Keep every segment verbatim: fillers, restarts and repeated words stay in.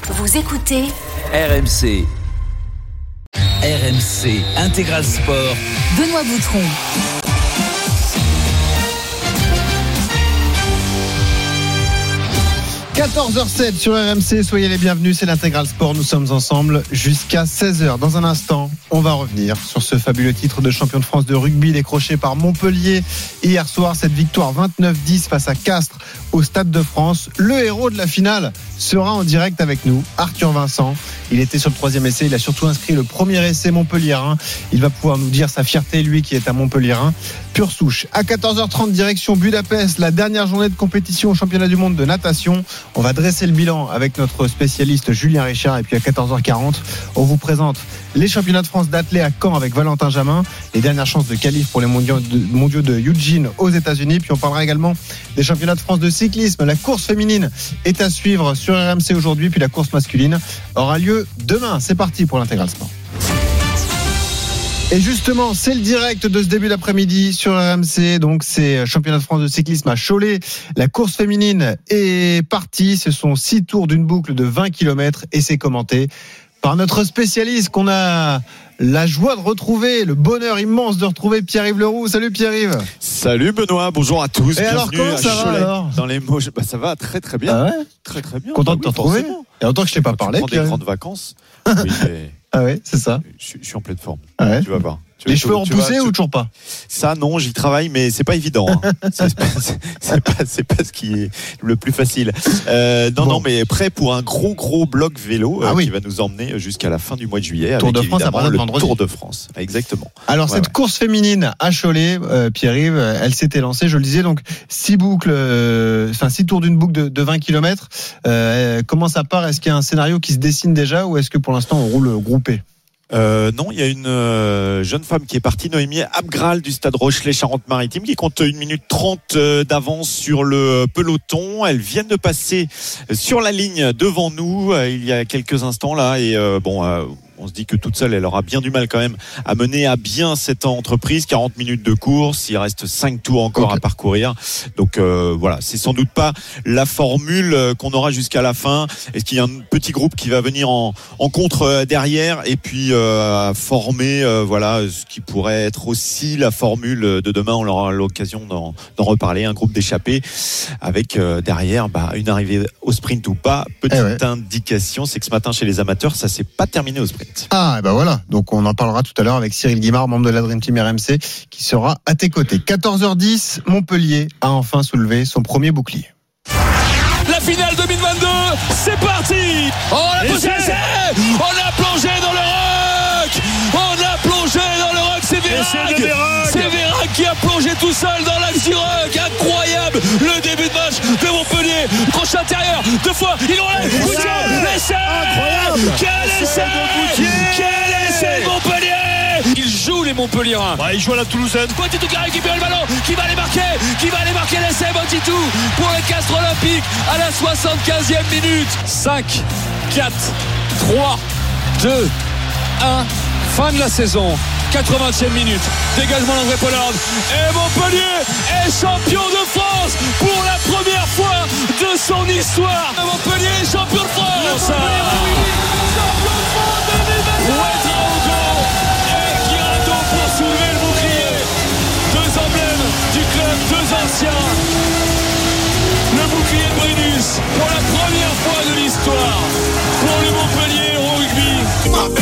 Vous écoutez R M C. R M C Intégral Sport. Benoît Boutron. quatorze heures zéro sept sur R M C, soyez les bienvenus, c'est l'Intégral Sport, nous sommes ensemble jusqu'à seize heures. Dans un instant, on va revenir sur ce fabuleux titre de champion de France de rugby décroché par Montpellier hier soir, cette victoire vingt-neuf dix face à Castres au Stade de France. Le héros de la finale sera en direct avec nous, Arthur Vincent. Il était sur le troisième essai, il a surtout inscrit le premier essai montpelliérain. Il va pouvoir nous dire sa fierté, lui qui est à Montpelliérain, pure souche. À quatorze heures trente, direction Budapest, la dernière journée de compétition au championnat du monde de natation. On va dresser le bilan avec notre spécialiste Julien Richard. Et puis à quatorze heures quarante, on vous présente les championnats de France d'athlée à Caen avec Valentin Jamin, les dernières chances de qualif pour les mondiaux de, mondiaux de Eugene aux États-Unis. Puis on parlera également des championnats de France de cyclisme. La course féminine est à suivre sur R M C aujourd'hui, puis la course masculine aura lieu demain. C'est parti pour l'Intégral Sport. Et justement, c'est le direct de ce début d'après-midi sur R M C. Donc, c'est championnat de France de cyclisme à Cholet. La course féminine est partie. Ce sont six tours d'une boucle de vingt kilomètres et c'est commenté par notre spécialiste qu'on a la joie de retrouver, le bonheur immense de retrouver Pierre-Yves Leroux. Salut Pierre-Yves. Salut Benoît, bonjour à tous. Et alors, comment ça va alors ? Dans les mots, bah, ça va très très bien. Ah ouais ? Très très bien. Content bah, de te oui, retrouver. Forcément. Il y a longtemps que je t'ai pas Quand parlé. Tu prends des grandes vacances. Oui, mais... Ah ouais, c'est ça. Je, je suis en pleine forme. Ah ouais. Tu vas voir. Tu Les vas, cheveux ont poussé ou toujours pas ? Ça non, j'y travaille, mais c'est pas évident. Hein. c'est, pas, c'est, c'est pas, c'est pas ce qui est le plus facile. Euh, non, bon. non, mais prêt pour un gros, gros bloc vélo euh, ah oui. qui va nous emmener jusqu'à la fin du mois de juillet. Tour avec de France après le vendredi. Tour de France, exactement. Alors ouais, cette ouais. course féminine à Cholet, euh, Pierre-Yves, elle s'était lancée, je le disais, donc six boucles, euh, enfin six tours d'une boucle de, de vingt kilomètres. Euh, comment ça part ? Est-ce qu'il y a un scénario qui se dessine déjà ou est-ce que pour l'instant on roule groupé ? Euh, non, il y a une euh, jeune femme qui est partie, Noémie Abgral du Stade Rochelet Charente-Maritime, qui compte une minute trente euh, d'avance sur le peloton. Elles viennent de passer sur la ligne devant nous euh, il y a quelques instants là et euh, bon. Euh, On se dit que toute seule, elle aura bien du mal quand même à mener à bien cette entreprise. quarante minutes de course, il reste cinq tours encore okay. à parcourir. Donc euh, voilà, c'est sans doute pas la formule qu'on aura jusqu'à la fin. Est-ce qu'il y a un petit groupe qui va venir en, en contre derrière et puis euh, former euh, voilà ce qui pourrait être aussi la formule de demain. On aura l'occasion d'en, d'en reparler. Un groupe d'échappés avec euh, derrière bah, une arrivée au sprint ou pas. Petite eh ouais. indication, c'est que ce matin chez les amateurs, ça s'est pas terminé au sprint. Ah, et ben voilà. Donc, on en parlera tout à l'heure avec Cyril Guimard, membre de la Dream Team R M C, qui sera à tes côtés. quatorze heures dix, Montpellier a enfin soulevé son premier bouclier. La finale deux mille vingt-deux, c'est parti! Oh, la possession! On a plongé dans le rock! On a plongé dans le rock, c'est Vérac! C'est Vérac qui a plongé tout seul dans l'axe du rock! Incroyable! Le début de match de Montpellier, crochet intérieur, deux fois, il enlève! L'essai! Incroyable! Quel essai! Quel essai de Montpellier! Ils jouent les Montpelliérains. Ouais, ils jouent à la Toulousaine. Boititou qui récupère le ballon, qui va aller marquer, qui va aller marquer l'essai, Boititou pour le Castres Olympique à la soixante-quinzième minute. cinq, quatre, trois, deux, un, fin de la saison. quatre-vingtième minute, dégagement d'André Pollard et Montpellier est champion de France pour la première fois de son histoire. Montpellier est champion de France. Ouedraogo et Guirado pour soulever le bouclier. Deux emblèmes du club, deux anciens. Le bouclier de Brennus pour la première fois de l'histoire pour le Montpellier au rugby.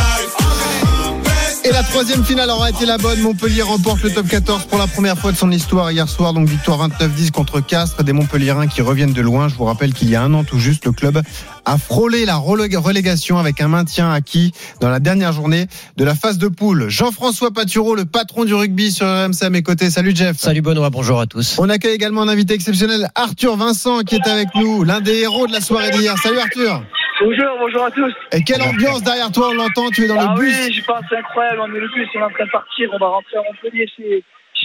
Et la troisième finale aura été la bonne. Montpellier remporte le top quatorze pour la première fois de son histoire hier soir. Donc victoire vingt-neuf dix contre Castres. Des Montpelliérains qui reviennent de loin. Je vous rappelle qu'il y a un an tout juste, le club a frôlé la relégation avec un maintien acquis dans la dernière journée de la phase de poule. Jean-François Patureau, le patron du rugby sur R M C à mes côtés. Salut Jeff. Salut Benoît, bonjour à tous. On accueille également un invité exceptionnel, Arthur Vincent, qui est avec nous, l'un des héros de la soirée d'hier. Salut Arthur. Bonjour, bonjour à tous. Et quelle ambiance derrière toi, on l'entend, tu es dans ah le bus. Ah oui, je pense c'est incroyable, on est le bus, on est en train de partir, on va rentrer à Montpellier chez,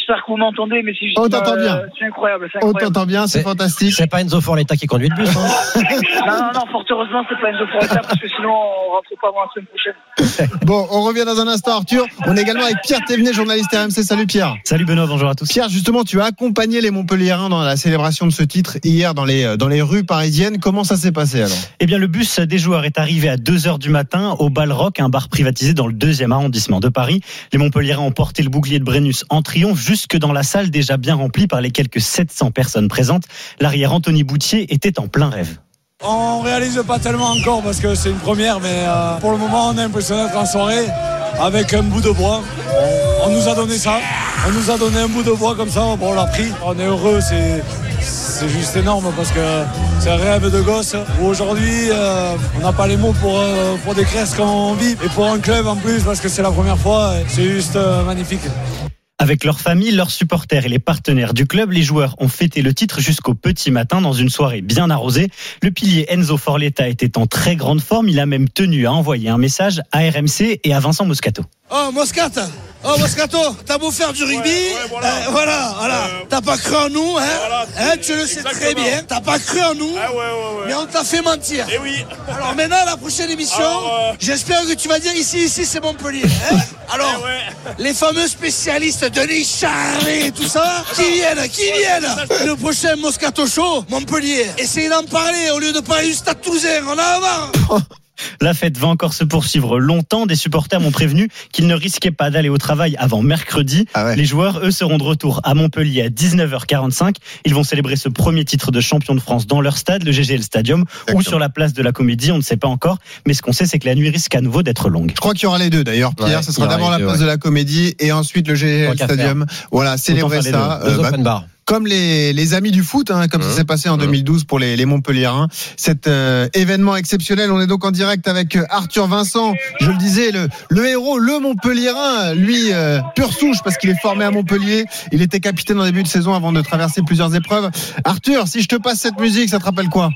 j'espère que vous m'entendez, mais c'est juste. On t'entend euh, bien. C'est incroyable, c'est On incroyable. t'entend bien, c'est, c'est fantastique. C'est pas Enzo Forletta qui conduit le bus, hein. Non, non, non, fort heureusement, c'est pas Enzo Forletta, parce que sinon, on rentre pas avant la semaine prochaine. Bon, on revient dans un instant, Arthur. On est également avec Pierre Thévenet, journaliste R M C. Salut Pierre. Salut Benoît, bonjour à tous. Pierre, justement, tu as accompagné les Montpelliérains dans la célébration de ce titre hier dans les, dans les rues parisiennes. Comment ça s'est passé alors? Eh bien, le bus des joueurs est arrivé à deux heures du matin au Balrock, un bar privatisé dans le deuxième arrondissement de Paris. Les Montpelliérains ont porté le bouclier de Brennus en triomphe jusque dans la salle déjà bien remplie par les quelques sept cents personnes présentes. L'arrière Anthony Boutier était en plein rêve. On réalise pas tellement encore parce que c'est une première, mais euh, pour le moment on est impressionné d'être en soirée avec un bout de bois. On, on nous a donné ça, on nous a donné un bout de bois comme ça, bon, on l'a pris. On est heureux, c'est, c'est juste énorme parce que c'est un rêve de gosse. Aujourd'hui, euh, on n'a pas les mots pour, euh, pour décrire ce qu'on vit. Et pour un club en plus, parce que c'est la première fois, c'est juste euh, magnifique. Avec leurs familles, leurs supporters et les partenaires du club, les joueurs ont fêté le titre jusqu'au petit matin dans une soirée bien arrosée. Le pilier Enzo Forletta était en très grande forme. Il a même tenu à envoyer un message à R M C et à Vincent Moscato. Oh Moscato, oh Moscato, t'as beau faire du rugby, ouais, ouais, voilà, euh, voilà, voilà. Euh, t'as pas cru en nous, hein, voilà, hein tu le sais exactement. Très bien, t'as pas cru en nous, ah, ouais, ouais, ouais. Mais on t'a fait mentir. Et oui. Alors maintenant la prochaine émission, alors, euh... j'espère que tu vas dire ici, ici c'est Montpellier. Hein. Alors, eh ouais. Les fameux spécialistes Denis Charvet et tout ça, qui viennent, qui viennent. Le prochain Moscato Show, Montpellier. Essayez d'en parler au lieu de parler du Stade Toulousain. On a marre. La fête va encore se poursuivre longtemps. Des supporters m'ont prévenu qu'ils ne risquaient pas d'aller au travail avant mercredi. Ah ouais. Les joueurs, eux, seront de retour à Montpellier à dix-neuf heures quarante-cinq. Ils vont célébrer ce premier titre de champion de France dans leur stade, le G G L Stadium, Exactement. Ou sur la place de la Comédie. On ne sait pas encore. Mais ce qu'on sait, c'est que la nuit risque à nouveau d'être longue. Je crois qu'il y aura les deux d'ailleurs, Pierre. Ouais, ce sera d'abord la place deux, ouais. de la Comédie et ensuite le G G L Stadium. Voilà, célébrer ça. Deux, deux euh, open bah, bar. Comme les, les amis du foot, hein, comme mmh. ça s'est passé en deux mille douze pour les, les Montpelliérains. Cet euh, événement exceptionnel. On est donc en direct avec Arthur Vincent. Je le disais, le, le héros, le Montpelliérain, lui, euh, pure souche parce qu'il est formé à Montpellier. Il était capitaine en début de saison avant de traverser plusieurs épreuves. Arthur, si je te passe cette musique, ça te rappelle quoi?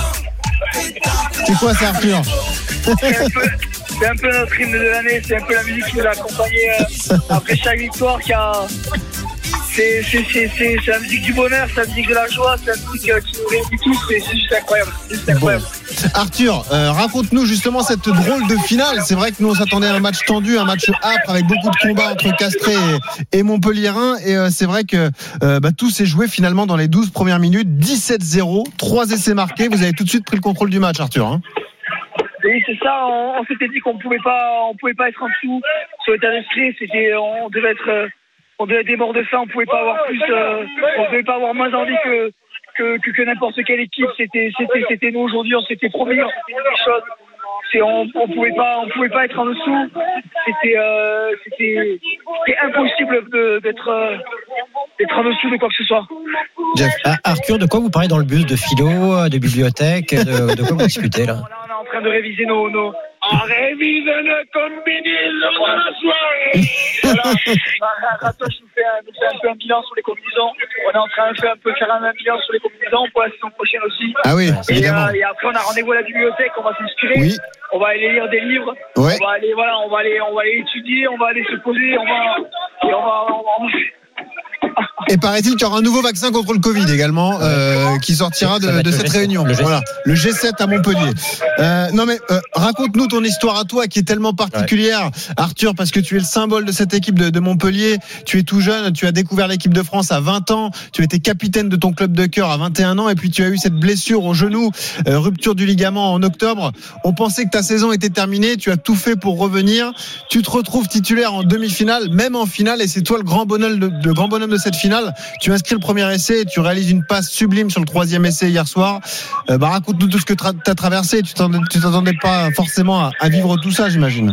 C'est quoi ça, Arthur? C'est un peu, c'est un peu notre hymne de l'année. C'est un peu la musique qui nous a accompagnés euh, après chaque victoire qui a... C'est, c'est, c'est, c'est, c'est la musique du bonheur, c'est la musique de la joie, c'est la musique euh, qui nous réunit tous, c'est, c'est juste incroyable. C'est juste incroyable. Bon. Arthur, euh, raconte-nous justement cette drôle de finale. C'est vrai que nous on s'attendait à un match tendu, un match âpre avec beaucoup de combats entre Castré et, et Montpelliérain. Et euh, c'est vrai que euh, bah, tout s'est joué finalement dans les douze premières minutes. dix-sept zéro, trois essais marqués. Vous avez tout de suite pris le contrôle du match, Arthur. Hein. Oui, c'est ça. On, on s'était dit qu'on pouvait pas, on pouvait pas être en dessous sur l'état d'esprit. C'était, on devait être. Euh, On devait être des morts de faim, on pouvait pas avoir plus, euh, on devait pas avoir moins envie que que, que, que n'importe quelle équipe. C'était c'était c'était nous aujourd'hui, on s'était promis, on s'était dit des choses. C'est on, on pouvait pas on pouvait pas être en dessous. C'était euh, c'était c'était impossible de, d'être euh, d'être en dessous de quoi que ce soit. Jeff. Ah, Arthur, de quoi vous parlez dans le bus? De philo, de bibliothèque, de, de quoi vous discutez là? Voilà, on est en train de réviser nos nos. On révise le combinaison de la soirée. Voilà. Ratoche nous fait, un, nous fait un peu un bilan sur les combinaisons. On est en train de faire un peu faire un bilan sur les combinaisons pour la saison prochaine aussi. Ah oui, et, évidemment. Euh, et après on a rendez-vous à la bibliothèque, on va s'inspirer. Oui. On va aller lire des livres. Ouais. On va aller voilà, on va aller on va aller étudier, on va aller se poser, on va et on va on va, on va... Et paraît-il qu'il y aura un nouveau vaccin contre le Covid également euh, qui sortira de, de cette réunion. Le voilà, le G sept à Montpellier. Euh, non mais euh, raconte-nous ton histoire à toi qui est tellement particulière, ouais. Arthur, parce que tu es le symbole de cette équipe de, de Montpellier. Tu es tout jeune, tu as découvert l'équipe de France à vingt ans. Tu étais capitaine de ton club de cœur à vingt et un ans, et puis tu as eu cette blessure au genou, euh, rupture du ligament en octobre. On pensait que ta saison était terminée. Tu as tout fait pour revenir. Tu te retrouves titulaire en demi-finale, même en finale, et c'est toi le grand bonhomme de, de grand bonhomme de cette finale. Tu inscris le premier essai et tu réalises une passe sublime sur le troisième essai hier soir. Euh, bah, raconte-nous tout ce que tu as traversé. Tu t'attendais, tu t'attendais pas forcément à, à vivre tout ça, j'imagine.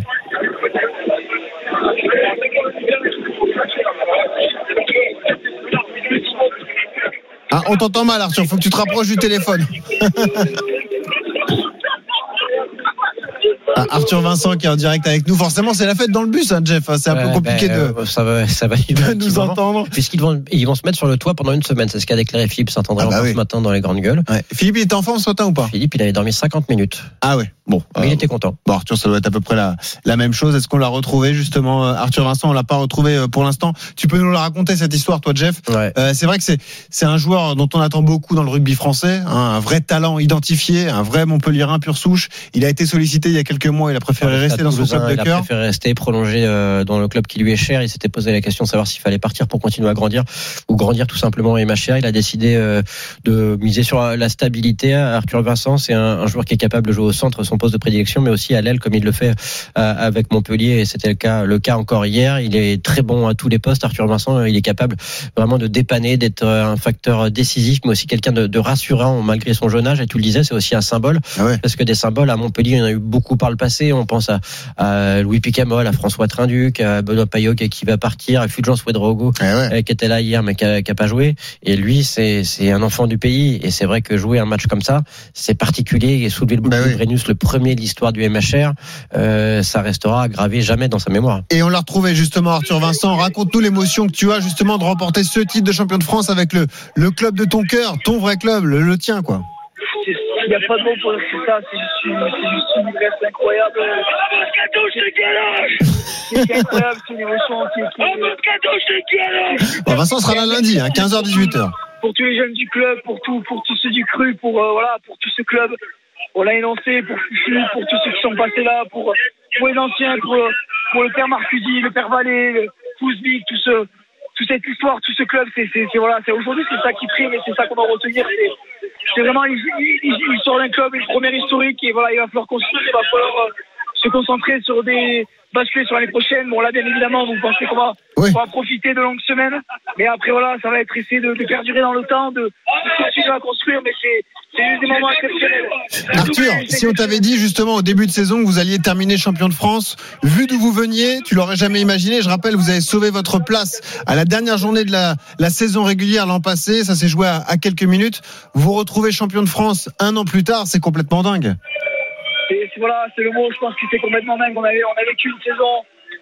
Ah, on t'entend mal, Arthur. Faut que tu te rapproches du téléphone. Ah, Arthur Vincent qui est en direct avec nous. Forcément, c'est la fête dans le bus, hein, Jeff. C'est un ouais, peu compliqué ben, de, ça va, ça va de nous entendre. Puisqu'ils vont, ils vont se mettre sur le toit pendant une semaine. C'est ce qu'a déclaré Philippe Saint-André ah bah oui. ce matin dans les grandes gueules. Ouais. Philippe, il était en forme ce matin ou pas? Philippe, il avait dormi cinquante minutes. Ah ouais. Bon. Mais euh, il était content. Bon, Arthur, ça doit être à peu près la, la même chose. Est-ce qu'on l'a retrouvé, justement, Arthur Vincent? On l'a pas retrouvé pour l'instant. Tu peux nous la raconter, cette histoire, toi, Jeff? Ouais. Euh, c'est vrai que c'est, c'est un joueur dont on attend beaucoup dans le rugby français, hein, un vrai talent identifié, un vrai Montpellierin pur souche. Il a été sollicité il y a quelques mois. Il a préféré ouais, rester dans son club de cœur. Il a préféré rester, prolonger euh, dans le club qui lui est cher. Il s'était posé la question de savoir s'il fallait partir pour continuer à grandir ou grandir tout simplement. Et ma chère, il a décidé euh, de miser sur la stabilité. Arthur Vincent, c'est un, un joueur qui est capable de jouer au centre, son poste de prédilection, mais aussi à l'aile comme il le fait euh, avec Montpellier. Et c'était le cas, le cas encore hier. Il est très bon à tous les postes. Arthur Vincent, il est capable vraiment de dépanner, d'être un facteur décisif, mais aussi quelqu'un de, de rassurant malgré son jeune âge. Et tu le disais, c'est aussi un symbole, ah ouais. parce que des symboles à Montpellier, il y en a eu beaucoup par le passé. On pense à, à Louis Picamol, à François Trinduc, à Benoît Payot qui va partir, à Fulgence Ouedraogo ah ouais. qui était là hier mais qui a, qui a pas joué. Et lui, c'est, c'est un enfant du pays. Et c'est vrai que jouer un match comme ça, c'est particulier. Et soulever le bouclier bah oui. Brennus, le premier de l'histoire du M H R, euh, ça restera gravé jamais dans sa mémoire. Et on l'a retrouvé justement, Arthur Vincent. Raconte-nous l'émotion que tu as justement de remporter ce titre de champion de France avec le, le club de ton cœur, ton vrai club, le, le tien, quoi. Il n'y a pas de mots pour dire ça, c'est juste une, c'est juste une ivresse incroyable. C'est incroyable, c'est une émotion qui est. Bon, Vincent sera là lundi, hein, quinze heures dix-huit heures. Pour tous les jeunes du club, pour, tout, pour tous ceux du cru, pour, euh, voilà, pour tout ce club, on l'a énoncé, pour Fufu, pour tous ceux qui sont passés là, pour, pour les anciens, pour, pour le père Marcusi, le père Vallée, le Fouzbik, tout ce. Toute cette histoire, tout ce club, c'est, c'est, c'est voilà, c'est aujourd'hui c'est ça qui prime et c'est ça qu'on doit retenir. C'est, c'est vraiment l'histoire d'un club, une première historique et voilà, il va falloir construire, il va falloir euh, se concentrer sur des basculer sur l'année prochaine. Bon là, bien évidemment, vous pensez qu'on va, oui. on va profiter de longues semaines, mais après voilà, ça va être essayer de, de perdurer dans le temps, de, de continuer à construire, mais c'est c'est juste des moments exceptionnels. Arthur, si on t'avait dit justement au début de saison que vous alliez terminer champion de France, vu d'où vous veniez, tu l'aurais jamais imaginé. Je rappelle, vous avez sauvé votre place à la dernière journée de la, la saison régulière l'an passé. Ça s'est joué à, à quelques minutes. Vous retrouvez champion de France un an plus tard, c'est complètement dingue. Et c'est, voilà, c'est le mot. Je pense que c'est complètement dingue. On avait, on a vécu une saison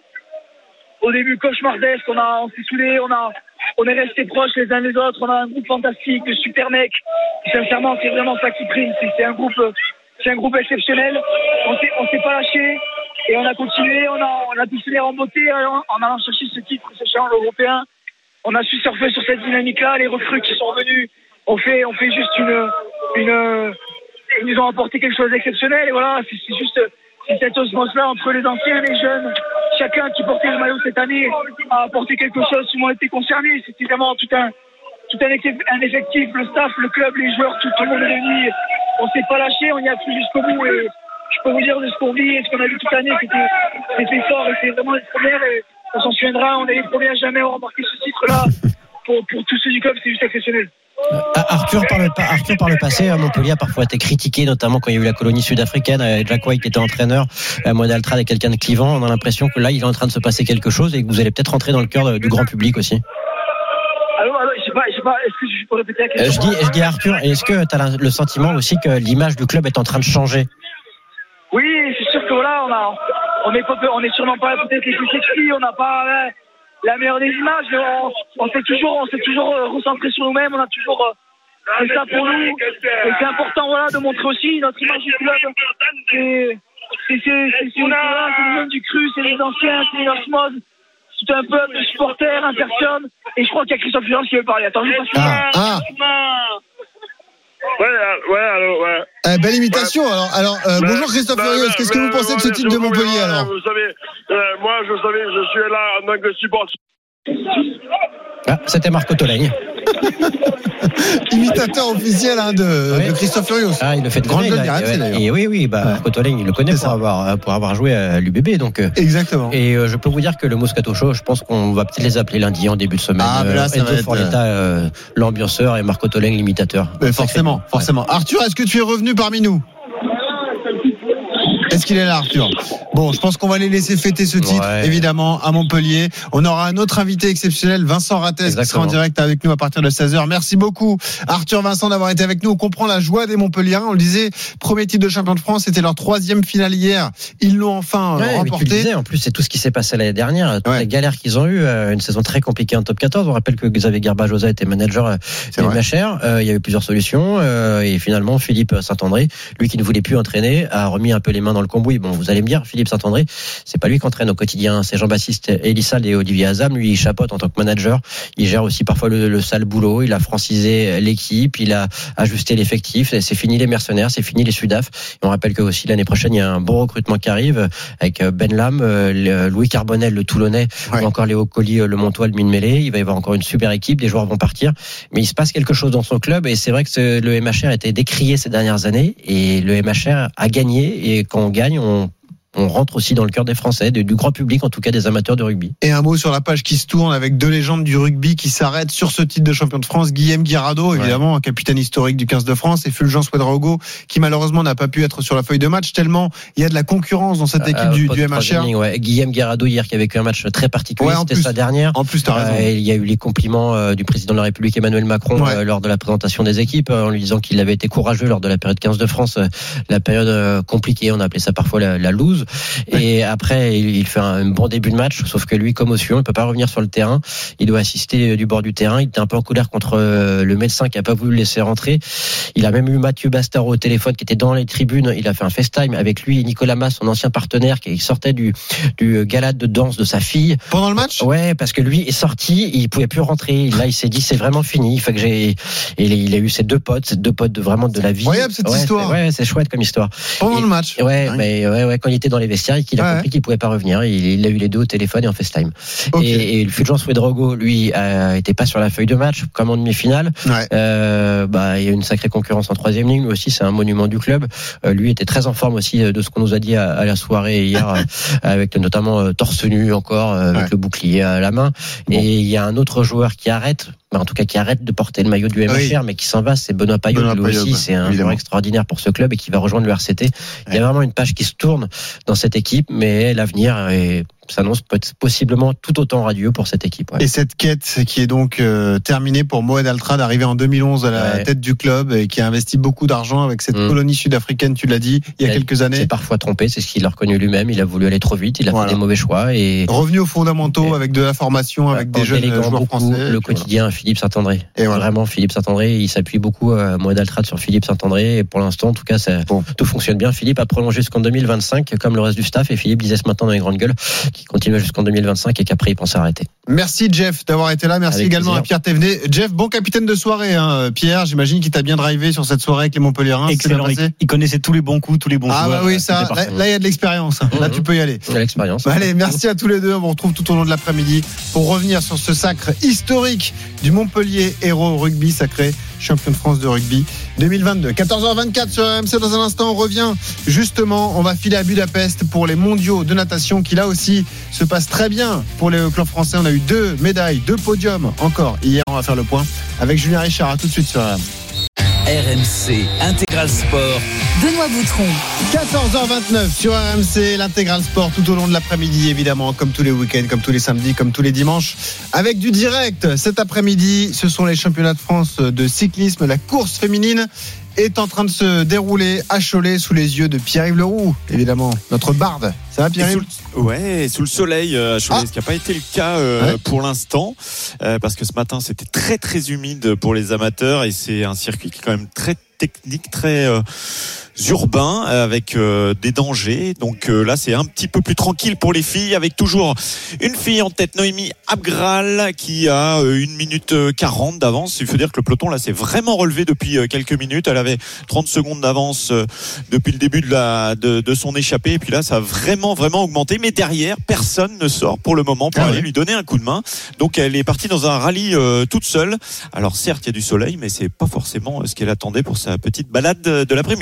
au début cauchemardesque. On a, on s'est soudés, on a. On est restés proches les uns les autres, on a un groupe fantastique, de super mecs. Sincèrement, c'est vraiment ça qui prime. C'est, c'est un groupe, c'est un groupe exceptionnel. On s'est, on s'est pas lâché et on a continué. On a, on a tous les rembotés en, en allant chercher ce titre, ce challenge européen. On a su surfer sur cette dynamique-là. Les recrues qui sont venus, on fait, on fait juste une, une, ils nous ont apporté quelque chose d'exceptionnel. Et voilà, c'est, c'est juste. C'est cette osmose-là entre les anciens et les jeunes. Chacun qui portait le maillot cette année a apporté quelque chose, ils ont été concernés. C'était vraiment tout un, tout un effectif, le staff, le club, les joueurs, tout, tout le monde est réuni. On s'est pas lâché, on y a cru jusqu'au bout. Et je peux vous dire de ce qu'on vit et ce qu'on a vu toute l'année, c'était, c'était fort et c'est vraiment les premières. Et on s'en souviendra, on est les premiers à jamais avoir marqué ce titre-là. Pour, pour tous ceux du club, c'est juste exceptionnel. Arthur, par le, Arthur, par le passé, Montpellier a parfois été critiqué, notamment quand il y a eu la colonie sud-africaine. Jack White était entraîneur, Mohamed Altrad est quelqu'un de clivant. On a l'impression que là, il est en train de se passer quelque chose et que vous allez peut-être rentrer dans le cœur du grand public aussi. Alors, alors je sais pas, je sais pas, est-ce que je peux répéter la question? Je dis, je dis à Arthur, est-ce que tu as le sentiment aussi que l'image du club est en train de changer? Oui, c'est sûr que voilà, on a, on est pas, on est sûrement pas peut-être les plus sexy, on n'a pas euh, la meilleure des images, mais on, on s'est toujours, on s'est toujours euh, recentré sur nous-mêmes, on a toujours euh, fait ça pour nous. Et c'est important, voilà, de montrer aussi notre image du club. C'est, c'est, c'est, c'est, c'est, voilà, c'est les jeunes du cru, c'est les anciens, c'est les osmoses. C'est un peuple de supporters, une personne. Et je crois qu'il y a Christophe Fulgence qui veut parler. Attends, je passe. Ah, ah. Ouais, ouais, alors, ouais. Euh, belle imitation. Ouais. Alors, alors euh, mais, bonjour Christophe Furios. Qu'est-ce que vous pensez de ce titre de Montpellier alors? Vous savez, euh, moi, je savais, je suis là en tant que supporter. Ah, c'était Marco Tolègne. Imitateur officiel hein, de, oui. de Christophe Furios. Ah, il le fait de grande gueule R M C d'ailleurs. Et oui, oui, bah, ouais. Marco Tolègne, il le connaît pour avoir, pour avoir joué à l'U B B. Donc, exactement. Et euh, je peux vous dire que le Moscato Show, je pense qu'on va peut-être les appeler lundi en début de semaine. Ah, mais là, ça euh, va être... Forletta, euh, l'ambianceur, et Marco Tolègne, l'imitateur. Mais forcément, forcément. Ouais. Arthur, est-ce que tu es revenu parmi nous? Est-ce qu'il est là, Arthur? Bon, je pense qu'on va les laisser fêter ce titre, ouais. évidemment, à Montpellier. On aura un autre invité exceptionnel, Vincent Rattez, qui sera en direct avec nous à partir de seize heures. Merci beaucoup, Arthur, Vincent, d'avoir été avec nous. On comprend la joie des Montpelliérains. On le disait, premier titre de champion de France, c'était leur troisième finale hier. Ils l'ont enfin ouais, remporté. Tu le disais, en plus, c'est tout ce qui s'est passé l'année dernière, toutes ouais. les galères qu'ils ont eues, une saison très compliquée en top quatorze. On rappelle que Xavier Garbajosa était manager de M H R. Euh, il y a eu plusieurs solutions euh, et finalement, Philippe Saint-André, lui qui ne voulait plus entraîner, a remis un peu les mains dans le cambouis. Bon, vous allez me dire, Philippe Saint-André, c'est pas lui qui entraîne au quotidien, c'est Jean-Baptiste Elissal et Olivier Azam. Lui, il chapeaute en tant que manager. Il gère aussi parfois le, le sale boulot. Il a francisé l'équipe, il a ajusté l'effectif. C'est fini les mercenaires, c'est fini les Sudaf. Et on rappelle que aussi l'année prochaine, il y a un bon recrutement qui arrive avec Ben Lam, Louis Carbonel, le Toulonnais, ouais. ou encore Léo Colli, le Montois, le Mine-Mêlé. Il va y avoir encore une super équipe. Des joueurs vont partir, mais il se passe quelque chose dans son club. Et c'est vrai que ce, le M H R a été décrié ces dernières années. Et le M H R a gagné. Et quand on gagne, on on rentre aussi dans le cœur des Français, du grand public, en tout cas des amateurs de rugby. Et un mot sur la page qui se tourne avec deux légendes du rugby qui s'arrêtent sur ce titre de champion de France. Guillaume Guirado, évidemment, ouais. un capitaine historique du quinze de France, et Fulgence Ouedraogo, qui malheureusement n'a pas pu être sur la feuille de match, tellement il y a de la concurrence dans cette équipe euh, du, du M H R. Ouais. Guillaume Guirado, hier, qui a vécu un match très particulier, ouais, c'était plus, sa dernière. En plus, t'as raison. Euh, il y a eu les compliments euh, du président de la République, Emmanuel Macron, ouais. euh, lors de la présentation des équipes, euh, en lui disant qu'il avait été courageux lors de la période quinze de France, euh, la période euh, compliquée, on appelait ça parfois la, la loose. Ouais. Et après, il fait un bon début de match, sauf que lui, commotion, il peut pas revenir sur le terrain. Il doit assister du bord du terrain. Il était un peu en colère contre le médecin qui a pas voulu le laisser rentrer. Il a même eu Mathieu Bastaro au téléphone qui était dans les tribunes. Il a fait un FaceTime avec lui et Nicolas Mas, son ancien partenaire, qui sortait du, du gala de danse de sa fille. Pendant le match? Ouais, parce que lui est sorti, il pouvait plus rentrer. Là, il s'est dit, c'est vraiment fini. Il faut que j'ai, et il a eu ses deux potes, ses deux potes de vraiment de la vie. Incroyable cette ouais, histoire. C'est, ouais, c'est chouette comme histoire. Pendant et, le match? Ouais, ouais. mais ouais, ouais, quand il était dans les vestiaires et qu'il a ouais. compris qu'il pouvait pas revenir. Il, il a eu les deux au téléphone et en FaceTime. Okay. Et, et le Fulgence Ouedraogo, lui, euh, était pas sur la feuille de match, comme en demi-finale. Ouais. Euh, bah, il y a une sacrée concurrence en troisième ligne. Lui aussi, c'est un monument du club. Euh, lui était très en forme aussi de ce qu'on nous a dit à, à la soirée hier, avec notamment euh, torse nu encore, euh, avec ouais. le bouclier à la main. Bon. Et il y a un autre joueur qui arrête. En tout cas qui arrête de porter le maillot du M H R, oui. mais qui s'en va, c'est Benoît Payot. Benoît lui Payot, aussi, c'est un joueur extraordinaire pour ce club et qui va rejoindre le R C T. Ouais. Il y a vraiment une page qui se tourne dans cette équipe, mais l'avenir est, s'annonce possiblement tout autant radieux pour cette équipe. Ouais. Et cette quête qui est donc euh, terminée pour Moed Altrad, arrivé en deux mille onze à la ouais. tête du club et qui a investi beaucoup d'argent avec cette mmh. colonie sud-africaine, tu l'as dit, il y a il quelques années. Il s'est parfois trompé, c'est ce qu'il a reconnu lui-même. Il a voulu aller trop vite, il a voilà. fait des mauvais choix. Et revenu aux fondamentaux et avec de la formation, avec des jeunes joueurs français. Le quotidien, Philippe Saint-André. Et voilà. Vraiment, Philippe Saint-André, il s'appuie beaucoup à Moed Altrad sur Philippe Saint-André. Et pour l'instant, en tout cas, ça, bon. tout fonctionne bien. Philippe a prolongé jusqu'en deux mille vingt-cinq, comme le reste du staff. Et Philippe disait ce matin dans les grandes gueules qu'il continue jusqu'en deux mille vingt-cinq et qu'après, il pense arrêter. Merci, Jeff, d'avoir été là. Merci avec également plaisir. À Pierre Thévenet. Jeff, bon capitaine de soirée, hein. Pierre, j'imagine qu'il t'a bien drivé sur cette soirée avec les Montpelliérains. Excellent. Il, il connaissait tous les bons coups, tous les bons ah joueurs. Ah bah oui, ça, là, là, il y a de l'expérience. Mmh. Là, tu peux y aller. Il y a l'expérience. Bah, allez, merci à tous les deux. On vous retrouve tout au long de l'après-midi pour revenir sur ce sacre historique du Montpellier Hérault Rugby, sacré champion de France de rugby deux mille vingt-deux. quatorze heures vingt-quatre sur R M C. Dans un instant, on revient justement. On va filer à Budapest pour les mondiaux de natation qui là aussi se passent très bien pour les clubs français. On a eu deux médailles, deux podiums encore hier. On va faire le point avec Julien Richard. À tout de suite sur R M C. R M C Intégral Sport. Benoît Boutron. quatorze heures vingt-neuf sur R M C, l'Intégral Sport tout au long de l'après-midi, évidemment, comme tous les week-ends, comme tous les samedis, comme tous les dimanches, avec du direct. Cet après-midi, ce sont les championnats de France de cyclisme. La course féminine est en train de se dérouler à Cholet sous les yeux de Pierre-Yves Leroux, évidemment, notre barde. Ça va, Pierre-Yves ? Sous le, ouais, sous le soleil à Cholet, ah. ce qui n'a pas été le cas euh, ouais. pour l'instant, euh, parce que ce matin c'était très très humide pour les amateurs et c'est un circuit qui est quand même très technique, très euh, urbain, avec euh, des dangers. Donc euh, là, c'est un petit peu plus tranquille pour les filles, avec toujours une fille en tête, Noémie Abgral, qui a euh, une minute quarante d'avance. Il faut dire que le peloton là s'est vraiment relevé depuis euh, quelques minutes. Elle avait trente secondes d'avance euh, depuis le début de, la, de, de son échappée. Et puis là, ça a vraiment, vraiment augmenté. Mais derrière, personne ne sort pour le moment pour ah aller oui. lui donner un coup de main. Donc elle est partie dans un rallye euh, toute seule. Alors certes, il y a du soleil, mais c'est pas forcément ce qu'elle attendait pour sa petite balade de l'après-midi. Ouais.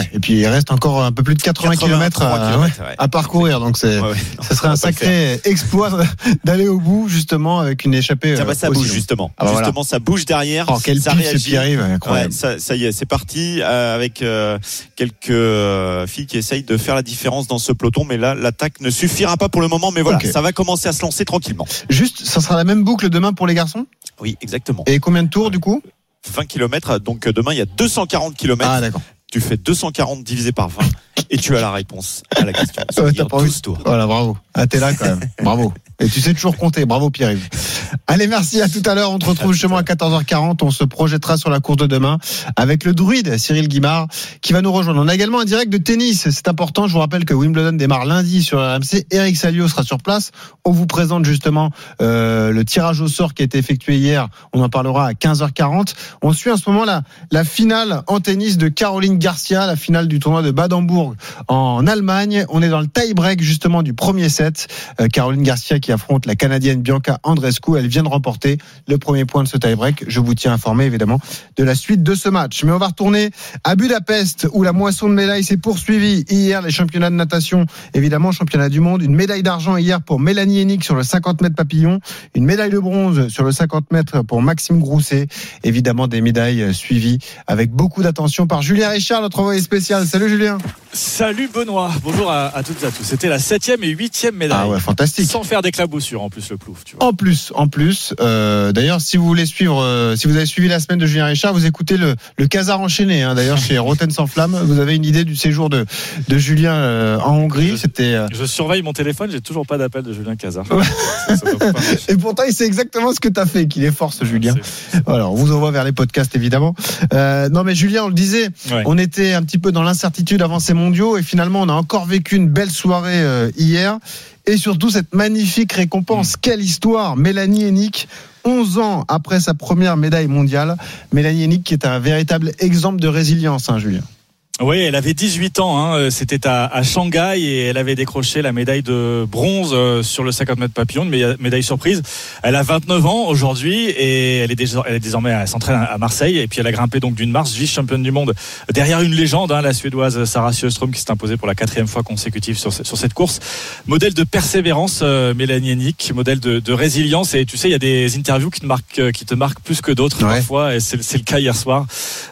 Ouais, et puis il reste encore un peu plus de quatre-vingts kilomètres à, kilomètres, ouais. à parcourir, donc c'est, ouais, ouais. Non, ça serait un sacré exploit d'aller au bout justement avec une échappée. Ça, bah, ça bouge justement. Alors, justement, voilà. ça bouge derrière. Oh, quel ça pif réagit. ce Pierre-Yves, incroyable. Ouais, ça, ça y est, c'est parti euh, avec euh, quelques euh, filles qui essayent de faire la différence dans ce peloton, mais là, l'attaque ne suffira pas pour le moment. Mais voilà, okay. Ça va commencer à se lancer tranquillement. Juste, ça sera la même boucle demain pour les garçons ? Oui, exactement. Et combien de tours du coup ? vingt kilomètres, donc demain il y a deux cent quarante kilomètres. Ah d'accord. Tu fais deux cent quarante divisé par vingt et tu as la réponse à la question. Ouais, t'as pas douze tours. Voilà, bravo. Ah, t'es là quand même. Bravo. Et tu sais toujours compter. Bravo Pierre-Yves. Allez, merci. À tout à l'heure. On te retrouve justement à quatorze heures quarante. On se projettera sur la course de demain avec le druide Cyril Guimard qui va nous rejoindre. On a également un direct de tennis. C'est important. Je vous rappelle que Wimbledon démarre lundi sur R M C. Eric Salio sera sur place. On vous présente justement euh, le tirage au sort qui a été effectué hier. On en parlera à quinze heures quarante. On suit en ce moment la, la finale en tennis de Caroline Garcia, la finale du tournoi de Bad Hambourg en Allemagne. On est dans le tie-break justement du premier set. Euh, Caroline Garcia qui affronte la Canadienne Bianca Andreescu. Elle vient de remporter le premier point de ce tie-break. Je vous tiens informé évidemment de la suite de ce match. Mais on va retourner à Budapest où la moisson de médailles s'est poursuivie. Hier, les championnats de natation, évidemment, championnat du monde. Une médaille d'argent hier pour Mélanie Hennig sur le cinquante mètres papillon. Une médaille de bronze sur le cinquante mètres pour Maxime Grousset. Évidemment, des médailles suivies avec beaucoup d'attention par Julien Richard, notre envoyé spécial. Salut Julien. Salut Benoît. Bonjour à, à toutes et à tous. C'était la septième et huitième médaille. Ah ouais, fantastique. Sans faire d'éclaboussure en plus le plouf. Tu vois. En plus, en plus. Euh, d'ailleurs, si vous voulez suivre, euh, si vous avez suivi la semaine de Julien Richard, vous écoutez le, le Casar enchaîné. Hein, d'ailleurs, chez Rotten sans flamme, vous avez une idée du séjour de, de Julien euh, en Hongrie. Je, C'était. Euh... Je surveille mon téléphone. J'ai toujours pas d'appel de Julien Casar. ça, ça et pourtant, il sait exactement ce que t'as fait. Qu'il est fort, ce Julien. C'est... Voilà, on vous envoie vers les podcasts évidemment. Euh, non, mais Julien, on le disait, ouais. On était un petit peu dans l'incertitude avant ces mondiaux et finalement, on a encore vécu une belle soirée euh, hier. Et surtout cette magnifique récompense. Mmh. Quelle histoire. Mélanie Hennig, onze ans après sa première médaille mondiale. Mélanie Hennig qui est un véritable exemple de résilience, hein, Julien. Oui, elle avait dix-huit ans, hein. C'était à, à Shanghai et elle avait décroché la médaille de bronze sur le cinquante mètres papillon, une médaille surprise. Elle a vingt-neuf ans aujourd'hui et elle est, désormais, elle est désormais, elle s'entraîne à Marseille et puis elle a grimpé donc d'une marche, vice-championne du monde derrière une légende, hein, la Suédoise Sarah Sjöström qui s'est imposée pour la quatrième fois consécutive sur, sur cette course. Modèle de persévérance, euh, Mélanie Hennig, modèle de, de résilience et tu sais, il y a des interviews qui te marquent, qui te marquent plus que d'autres ouais. parfois et c'est, c'est le cas hier soir.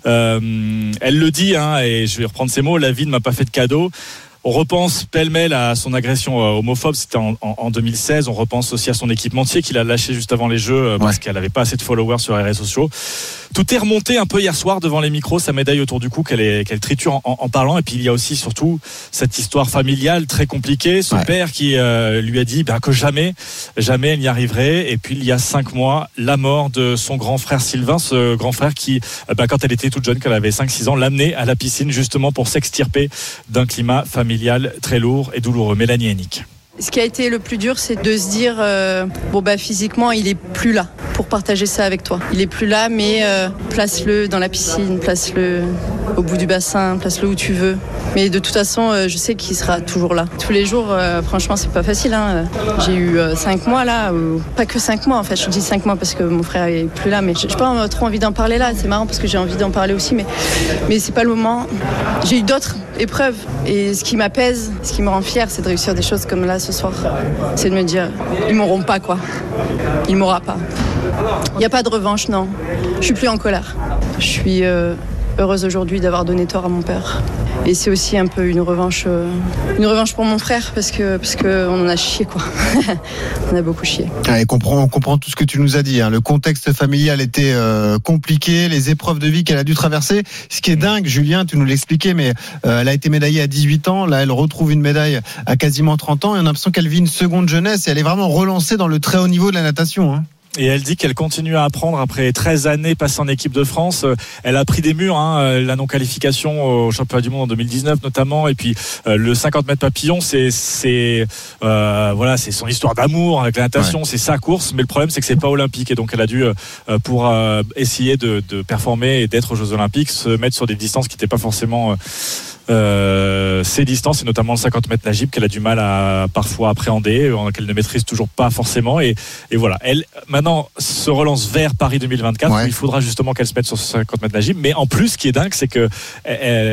Euh, elle le dit, hein, et je vais reprendre ces mots, la vie ne m'a pas fait de cadeau. On repense pêle-mêle à son agression homophobe, c'était en, en, en deux mille seize. On repense aussi à son équipementier qu'il a lâché juste avant les Jeux parce ouais. qu'elle n'avait pas assez de followers sur les réseaux sociaux. Tout est remonté un peu hier soir devant les micros, sa médaille autour du cou qu'elle, est, qu'elle triture en, en, en parlant. Et puis il y a aussi surtout cette histoire familiale très compliquée. Son ouais. père qui euh, lui a dit ben, que jamais, jamais elle n'y arriverait. Et puis il y a cinq mois, la mort de son grand frère Sylvain, ce grand frère qui, ben, quand elle était toute jeune, qu'elle avait cinq six ans, l'amenait à la piscine justement pour s'extirper d'un climat familial très lourd et douloureux. Mélanie Hennig. Ce qui a été le plus dur, c'est de se dire euh, bon bah physiquement il est plus là pour partager ça avec toi. Il est plus là, mais euh, place-le dans la piscine, place-le au bout du bassin, place-le où tu veux. Mais de toute façon, euh, je sais qu'il sera toujours là. Tous les jours, euh, franchement, c'est pas facile. Hein. J'ai eu euh, cinq mois là, ou pas que cinq mois en fait. Je dis cinq mois parce que mon frère est plus là, mais j'ai pas trop envie d'en parler là. C'est marrant parce que j'ai envie d'en parler aussi, mais mais c'est pas le moment. J'ai eu d'autres épreuves et ce qui m'apaise, ce qui me rend fière, c'est de réussir des choses comme là. Ce soir, c'est de me dire ils m'auront pas quoi, il m'aura pas. Il n'y a pas de revanche, non. Je suis plus en colère. Je suis euh, heureuse aujourd'hui d'avoir donné tort à mon père. Et c'est aussi un peu une revanche, euh, une revanche pour mon frère parce que parce que on en a chié quoi. On a beaucoup chié. Ah, et comprend, on comprend tout ce que tu nous as dit. Hein. Le contexte familial était euh, compliqué, les épreuves de vie qu'elle a dû traverser. Ce qui est dingue, Julien, tu nous l'expliquais, mais euh, elle a été médaillée à dix-huit ans. Là, elle retrouve une médaille à quasiment trente ans. Et on a l'impression qu'elle vit une seconde jeunesse et elle est vraiment relancée dans le très haut niveau de la natation. Hein. Et elle dit qu'elle continue à apprendre après treize années passées en équipe de France. Elle a pris des murs, hein, la non-qualification au championnat du monde en deux mille dix-neuf notamment. Et puis euh, le cinquante mètres papillon, c'est, c'est, euh, voilà, c'est son histoire d'amour avec la natation, ouais. C'est sa course. Mais le problème, c'est que c'est pas olympique. Et donc elle a dû, euh, pour euh, essayer de, de performer et d'être aux Jeux Olympiques, se mettre sur des distances qui n'étaient pas forcément... Euh, Euh, ces distances et notamment le cinquante mètres nagib qu'elle a du mal à parfois appréhender, qu'elle ne maîtrise toujours pas forcément et, et voilà, elle maintenant se relance vers Paris deux mille vingt-quatre ouais. où il faudra justement qu'elle se mette sur ce cinquante mètres nagib, mais en plus ce qui est dingue c'est que elle,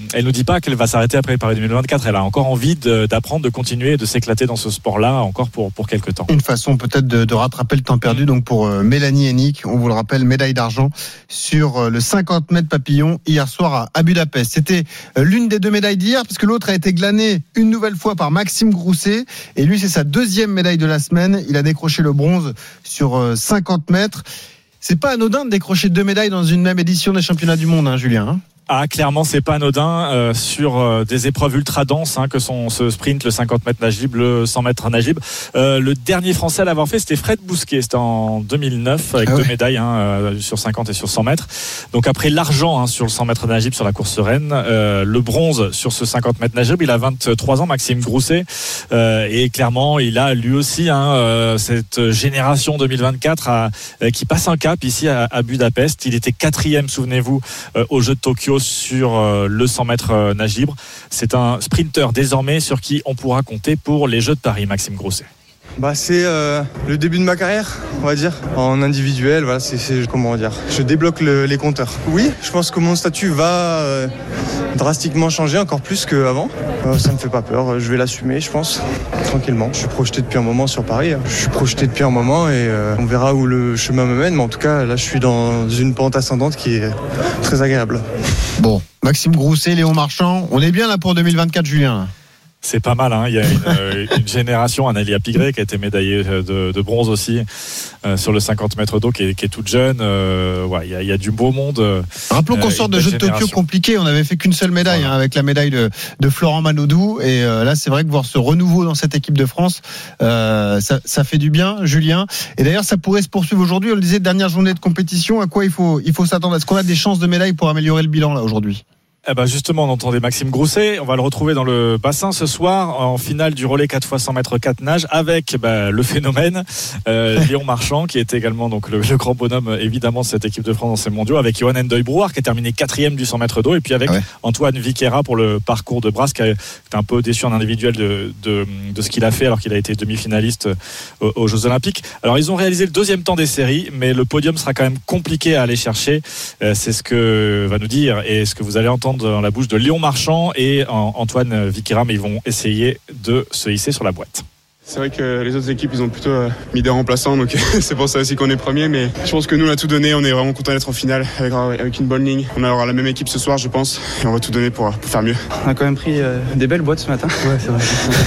elle nous dit pas qu'elle va s'arrêter après Paris deux mille vingt-quatre. Elle a encore envie de, d'apprendre, de continuer et de s'éclater dans ce sport-là encore pour, pour quelques temps. Une façon peut-être de, de rattraper le temps perdu. Donc pour euh, Mélanie Hennig, on vous le rappelle, médaille d'argent sur euh, le cinquante mètres papillon hier soir à, à Budapest. C'était euh, l'une des deux médailles d'hier, parce que l'autre a été glanée une nouvelle fois par Maxime Grousset. Et lui, c'est sa deuxième médaille de la semaine. Il a décroché le bronze sur euh, cinquante mètres. C'est pas anodin de décrocher deux médailles dans une même édition des championnats du monde, hein, Julien, hein. Ah, clairement, c'est pas anodin euh, sur euh, des épreuves ultra denses hein, que sont ce sprint, le cinquante mètres nage libre, le cent mètres nage libre. Euh, le dernier Français à l'avoir fait, c'était Fred Bousquet. C'était en deux mille neuf avec ah deux ouais. médailles hein, euh, sur cinquante et sur cent mètres. Donc après l'argent hein, sur le cent mètres nage libre sur la course Rennes, euh, le bronze sur ce cinquante mètres nage libre. Il a vingt-trois ans, Maxime Grousset, euh, et clairement, il a lui aussi hein, euh, cette génération deux mille vingt-quatre à, euh, qui passe un cap ici à, à Budapest. Il était quatrième, souvenez-vous, euh, aux Jeux de Tokyo sur le cent mètres nage libre. C'est un sprinter désormais sur qui on pourra compter pour les Jeux de Paris, Maxime Grousset. Bah c'est euh, le début de ma carrière, on va dire, en individuel. Voilà, c'est, c'est comment dire. Je débloque le, les compteurs. Oui, je pense que mon statut va euh, drastiquement changer, encore plus qu'avant. Euh, ça me fait pas peur. Je vais l'assumer, je pense, tranquillement. Je suis projeté depuis un moment sur Paris. Je suis projeté depuis un moment et euh, on verra où le chemin me mène. Mais en tout cas, là, je suis dans une pente ascendante qui est très agréable. Bon, Maxime Grousset, Léon Marchand, on est bien là pour deux mille vingt-quatre, Julien. C'est pas mal, hein. Il y a une, une génération, Analia Pigré qui a été médaillée de, de bronze aussi euh, sur le cinquante mètres d'eau, qui est, qui est toute jeune. Euh, ouais, il y, a, il y a du beau monde. Rappelons qu'on euh, sort de Jeux de Tokyo compliqués. On avait fait qu'une seule médaille voilà. hein, avec la médaille de, de Florent Manodou. Et euh, là, c'est vrai que voir ce renouveau dans cette équipe de France, euh, ça, ça fait du bien, Julien. Et d'ailleurs, ça pourrait se poursuivre aujourd'hui. On le disait, dernière journée de compétition. À quoi il faut, il faut s'attendre? Est-ce qu'on a des chances de médaille pour améliorer le bilan là aujourd'hui? Eh ben justement, on entendait Maxime Grousset. On va le retrouver dans le bassin ce soir en finale du relais quatre fois cent mètres quatre nage avec bah, le phénomène euh, Léon Marchand, qui est également donc le, le grand bonhomme évidemment de cette équipe de France dans ces mondiaux, avec Johan Endeuil-Brouard qui a terminé quatrième du cent mètres d'eau, et puis avec ah ouais. Antoine Viquera pour le parcours de Brasse, qui a été un peu déçu en individuel de, de, de ce qu'il a fait alors qu'il a été demi-finaliste aux, aux Jeux Olympiques. Alors ils ont réalisé le deuxième temps des séries, mais le podium sera quand même compliqué à aller chercher. Euh, c'est ce que va nous dire et ce que vous allez entendre dans la bouche de Léon Marchand et Antoine Viquera, mais ils vont essayer de se hisser sur la boîte. C'est vrai que les autres équipes, ils ont plutôt mis des remplaçants, donc c'est pour ça aussi qu'on est premier. Mais je pense que nous, on a tout donné. On est vraiment content d'être en finale avec, avec une bonne ligne. On aura la même équipe ce soir, je pense, et on va tout donner pour, pour faire mieux. On a quand même pris euh, des belles boîtes ce matin. Ouais, c'est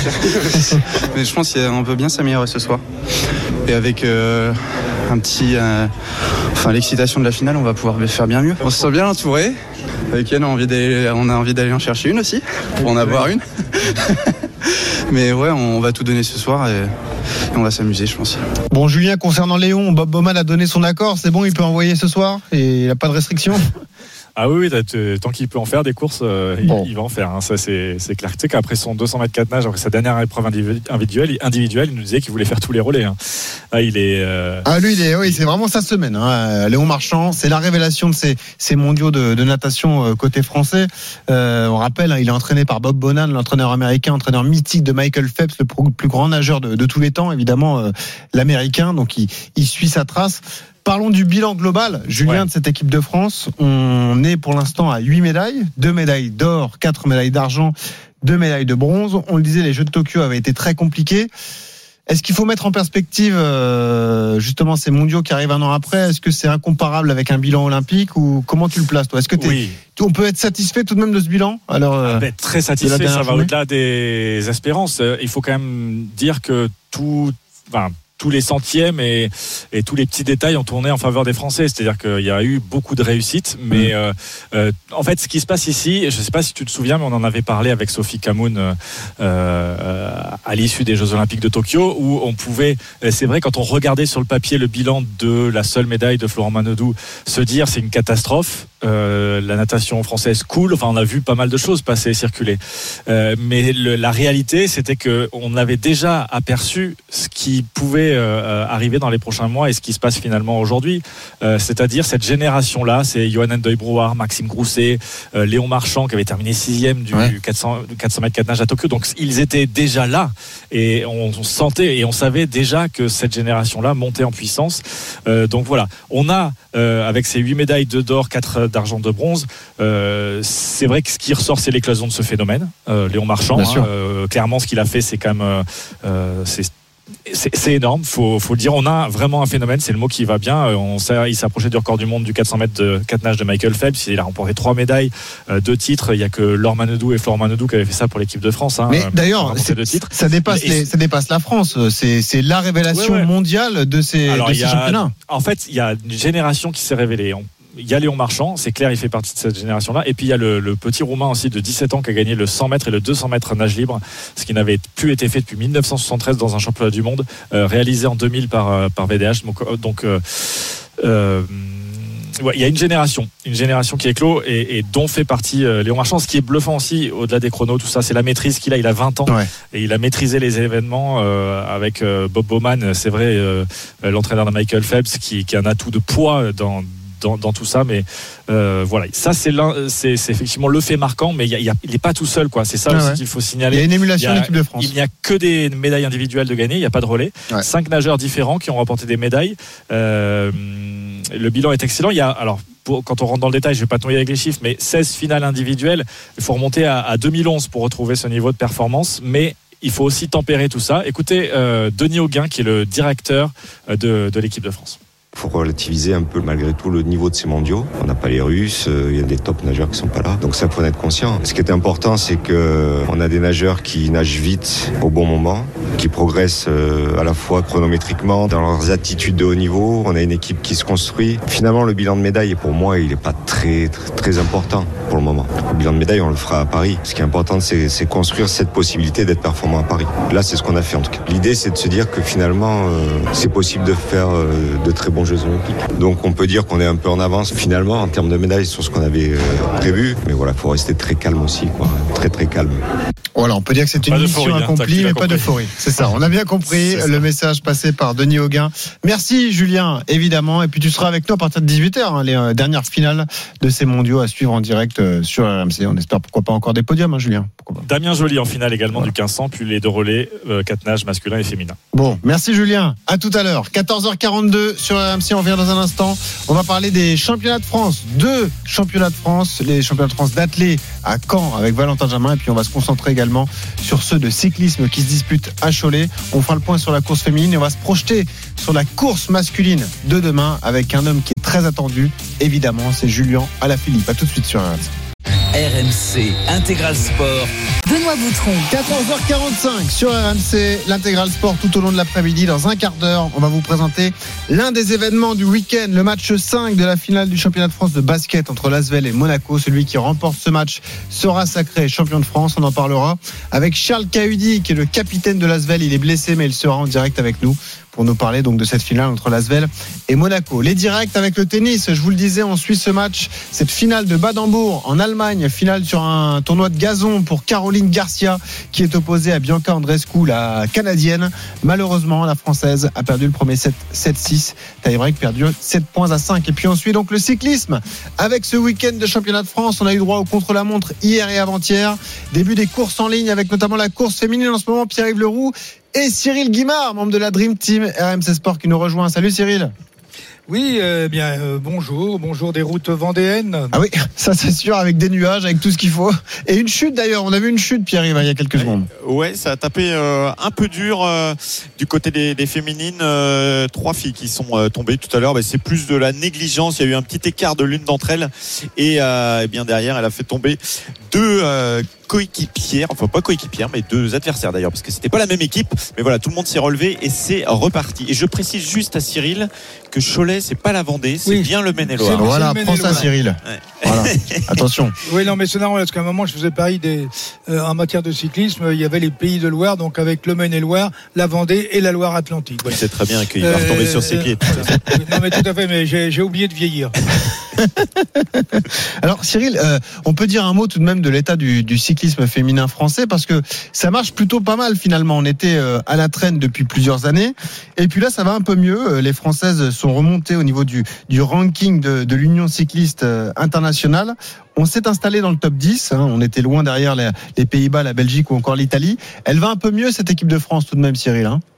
vrai. Mais je pense qu'on peut bien s'améliorer ce soir. Et avec euh, un petit, euh, enfin l'excitation de la finale, on va pouvoir faire bien mieux. On se sent bien entouré. Avec Yann, on a envie d'aller, on a envie d'aller en chercher une aussi, pour en avoir une. Mais ouais, on va tout donner ce soir et on va s'amuser, je pense. Bon, Julien, concernant Léon, Bob Bowman a donné son accord, c'est bon, il peut envoyer ce soir et il n'a pas de restriction? Ah oui, oui, tant qu'il peut en faire des courses, euh, bon. il, il va en faire. Hein. Ça, c'est, c'est clair. Tu sais qu'après son deux cents mètres quatre nage, après sa dernière épreuve individuelle, individuelle, il nous disait qu'il voulait faire tous les relais. Hein. Ah, il est. Euh... Ah, lui, il est. Oui, c'est vraiment sa semaine. Hein. Léon Marchand, c'est la révélation de ces, ces mondiaux de, de natation euh, côté français. Euh, on rappelle, hein, il est entraîné par Bob Bonan, l'entraîneur américain, entraîneur mythique de Michael Phelps, le plus grand nageur de, de tous les temps, évidemment, euh, l'américain. Donc, il, il suit sa trace. Parlons du bilan global, Julien, ouais. de cette équipe de France. On est pour l'instant à huit médailles, deux médailles d'or, quatre médailles d'argent, deux médailles de bronze. On le disait, les Jeux de Tokyo avaient été très compliqués. Est-ce qu'il faut mettre en perspective euh, justement ces mondiaux qui arrivent un an après? Est-ce que c'est incomparable avec un bilan olympique, ou comment tu le places toi? Est-ce que t'es, oui. on peut être satisfait tout de même de ce bilan? Alors, euh, ah ben, très satisfait, ça va au-delà des espérances. Il faut quand même dire que tout... Enfin, tous les centièmes et, et tous les petits détails ont tourné en faveur des Français. C'est-à-dire qu'il y a eu beaucoup de réussites, mais mmh. euh, euh, en fait, ce qui se passe ici, je ne sais pas si tu te souviens, mais on en avait parlé avec Sophie Camoun euh, euh, à l'issue des Jeux Olympiques de Tokyo, où on pouvait, c'est vrai, quand on regardait sur le papier le bilan de la seule médaille de Florent Manodou, se dire c'est une catastrophe. Euh, la natation française coule. Enfin, on a vu pas mal de choses passer et circuler. Euh, mais le, la réalité, c'était qu'on avait déjà aperçu ce qui pouvait euh, arriver dans les prochains mois et ce qui se passe finalement aujourd'hui. Euh, c'est-à-dire cette génération-là, c'est Johan Endeuil-Brouard, Maxime Grousset, euh, Léon Marchand qui avait terminé sixième du ouais. quatre cents mètres quatre nage à Tokyo. Donc ils étaient déjà là et on, on sentait et on savait déjà que cette génération-là montait en puissance. Euh, donc voilà, on a euh, avec ces huit médailles de d'or, quatre d'argent, de bronze. Euh, c'est vrai que ce qui ressort, c'est l'éclosion de ce phénomène. Euh, Léon Marchand, hein, euh, clairement, ce qu'il a fait, c'est quand même, euh, c'est C'est, c'est énorme, faut, faut le dire. On a vraiment un phénomène, c'est le mot qui va bien. On sait, il s'approchait du record du monde du quatre cents mètres de quatre nages de Michael Phelps. Il a remporté trois médailles, euh, deux titres. Il n'y a que Laure Manodou et Flore Manodou qui avaient fait ça pour l'équipe de France. Hein, Mais d'ailleurs, deux titres. ça dépasse, les, ça dépasse la France. C'est, c'est la révélation ouais, ouais. mondiale de ces, Alors, de ces a, championnats. En fait, il y a une génération qui s'est révélée. On, Il y a Léon Marchand, c'est clair, il fait partie de cette génération-là. Et puis il y a le, le petit Roumain aussi de dix-sept ans qui a gagné le cent mètres et le deux cents mètres nage libre, ce qui n'avait plus été fait depuis dix-neuf cent soixante-treize dans un championnat du monde, euh, réalisé en deux mille par, par V D H. Donc, donc euh, euh, ouais, il y a une génération, une génération qui éclot et, et dont fait partie euh, Léon Marchand. Ce qui est bluffant aussi, au-delà des chronos, tout ça, c'est la maîtrise qu'il a. Il a vingt ans ouais. et il a maîtrisé les événements euh, avec euh, Bob Bowman, c'est vrai, euh, l'entraîneur de Michael Phelps, qui, qui a un atout de poids dans Dans, dans tout ça, mais euh, voilà, ça c'est, c'est, c'est effectivement le fait marquant, mais il n'est pas tout seul, quoi. C'est ça ah aussi ouais. qu'il faut signaler. Il y a une émulation de l'équipe de France. Il n'y a que des médailles individuelles de gagner, il n'y a pas de relais. Ouais. Cinq nageurs différents qui ont remporté des médailles. Euh, le bilan est excellent. Il y a, alors, pour, quand on rentre dans le détail, je ne vais pas tomber avec les chiffres, mais seize finales individuelles. Il faut remonter à, à deux mille onze pour retrouver ce niveau de performance, mais il faut aussi tempérer tout ça. Écoutez, euh, Denis Auguin, qui est le directeur de, de l'équipe de France. Il faut relativiser un peu malgré tout le niveau de ces mondiaux. On n'a pas les Russes, il y a des top nageurs qui sont pas là. Donc ça, faut en être conscient. Ce qui est important, c'est que on a des nageurs qui nagent vite au bon moment, qui progressent à la fois chronométriquement dans leurs attitudes de haut niveau. On a une équipe qui se construit. Finalement, le bilan de médaille, pour moi, il n'est pas très, très très important pour le moment. Le bilan de médaille, on le fera à Paris. Ce qui est important, c'est, c'est construire cette possibilité d'être performant à Paris. Là, c'est ce qu'on a fait en tout cas. L'idée, c'est de se dire que finalement, euh, c'est possible de faire euh, de très bons Jeux Olympiques. Donc on peut dire qu'on est un peu en avance finalement en termes de médailles sur ce qu'on avait euh, prévu. Mais voilà, il faut rester très calme aussi, quoi. Très très calme. Voilà, on peut dire que c'est une mission accomplie, mais pas d'euphorie. C'est ça, on a bien compris le message passé par Denis Auguin. Merci Julien, évidemment. Et puis tu seras avec nous à partir de dix-huit heures, hein, les euh, dernières finales de ces mondiaux à suivre en direct euh, sur R M C. On espère pourquoi pas encore des podiums, hein, Julien. Damien Joly en finale également voilà. du quinze cents, puis les deux relais, euh, quatre nages masculin et féminin. Bon, merci Julien. À tout à l'heure. quatorze heures quarante-deux sur R M C. On revient dans un instant. On va parler des championnats de France. Deux championnats de France. Les championnats de France d'athlé à Caen avec Valentin Jamin. Et puis on va se concentrer également sur ceux de cyclisme qui se disputent à Cholet. On fera le point sur la course féminine et on va se projeter sur la course masculine de demain avec un homme qui est très attendu. Évidemment, c'est Julien Alaphilippe. À tout de suite sur R M C. R M C Intégral Sport. Benoît Boutron. quatorze heures quarante-cinq sur R M C, l'Intégral Sport tout au long de l'après-midi. Dans un quart d'heure, on va vous présenter l'un des événements du week-end, le match cinq de la finale du championnat de France de basket entre l'Asvel et Monaco. Celui qui remporte ce match sera sacré champion de France. On en parlera avec Charles Cahudi, qui est le capitaine de l'Asvel. Il est blessé, mais il sera en direct avec nous pour nous parler donc de cette finale entre l'Asvel et Monaco. Les directs avec le tennis, je vous le disais, on suit ce match, cette finale de Bad-Hambourg en Allemagne, finale sur un tournoi de gazon pour Caroline Garcia qui est opposée à Bianca Andreescu, la canadienne. Malheureusement, la française a perdu le premier set sept six, tie-break perdu sept points à cinq. Et puis on suit donc le cyclisme avec ce week-end de championnat de France. On a eu droit au contre-la-montre hier et avant-hier. Début des courses en ligne avec notamment la course féminine en ce moment, Pierre-Yves Leroux et Cyril Guimard, membre de la Dream Team R M C Sport qui nous rejoint. Salut Cyril. Oui, euh, bien euh, bonjour, bonjour des routes vendéennes. Ah oui, ça c'est sûr, avec des nuages, avec tout ce qu'il faut. Et une chute d'ailleurs, on a vu une chute Pierre-Yves il y a quelques ouais, secondes. Ouais, ça a tapé euh, un peu dur euh, du côté des, des féminines. Euh, trois filles qui sont euh, tombées tout à l'heure. Bah, c'est plus de la négligence. Il y a eu un petit écart de l'une d'entre elles. Et, euh, et bien derrière, elle a fait tomber deux euh, coéquipières, enfin pas coéquipières, mais deux adversaires d'ailleurs, parce que c'était pas la même équipe. Mais voilà, tout le monde s'est relevé et c'est reparti. Et je précise juste à Cyril que Cholet, c'est pas la Vendée, c'est oui. bien le Maine-et-Loire. C'est, voilà, prends ça Cyril. Ouais. Voilà. Attention. Oui, non, mais c'est normal, parce qu'à un moment, je faisais pareil des, euh, en matière de cyclisme, il y avait les pays de Loire, donc avec le Maine-et-Loire, la Vendée et la Loire-Atlantique. Voilà. C'est très bien qu'il va retomber euh, sur ses pieds. Euh, non, mais tout à fait, mais j'ai, j'ai oublié de vieillir. Alors Cyril, euh, on peut dire un mot tout de même de l'état du, du cyclisme féminin français, parce que ça marche plutôt pas mal finalement. On était euh, à la traîne depuis plusieurs années et puis là ça va un peu mieux. Les Françaises sont remontées au niveau du, du ranking de, de l'Union cycliste euh, internationale. On s'est installé dans le top dix, hein. On était loin derrière les, les Pays-Bas, la Belgique ou encore l'Italie. Elle va un peu mieux cette équipe de France tout de même Cyril, hein.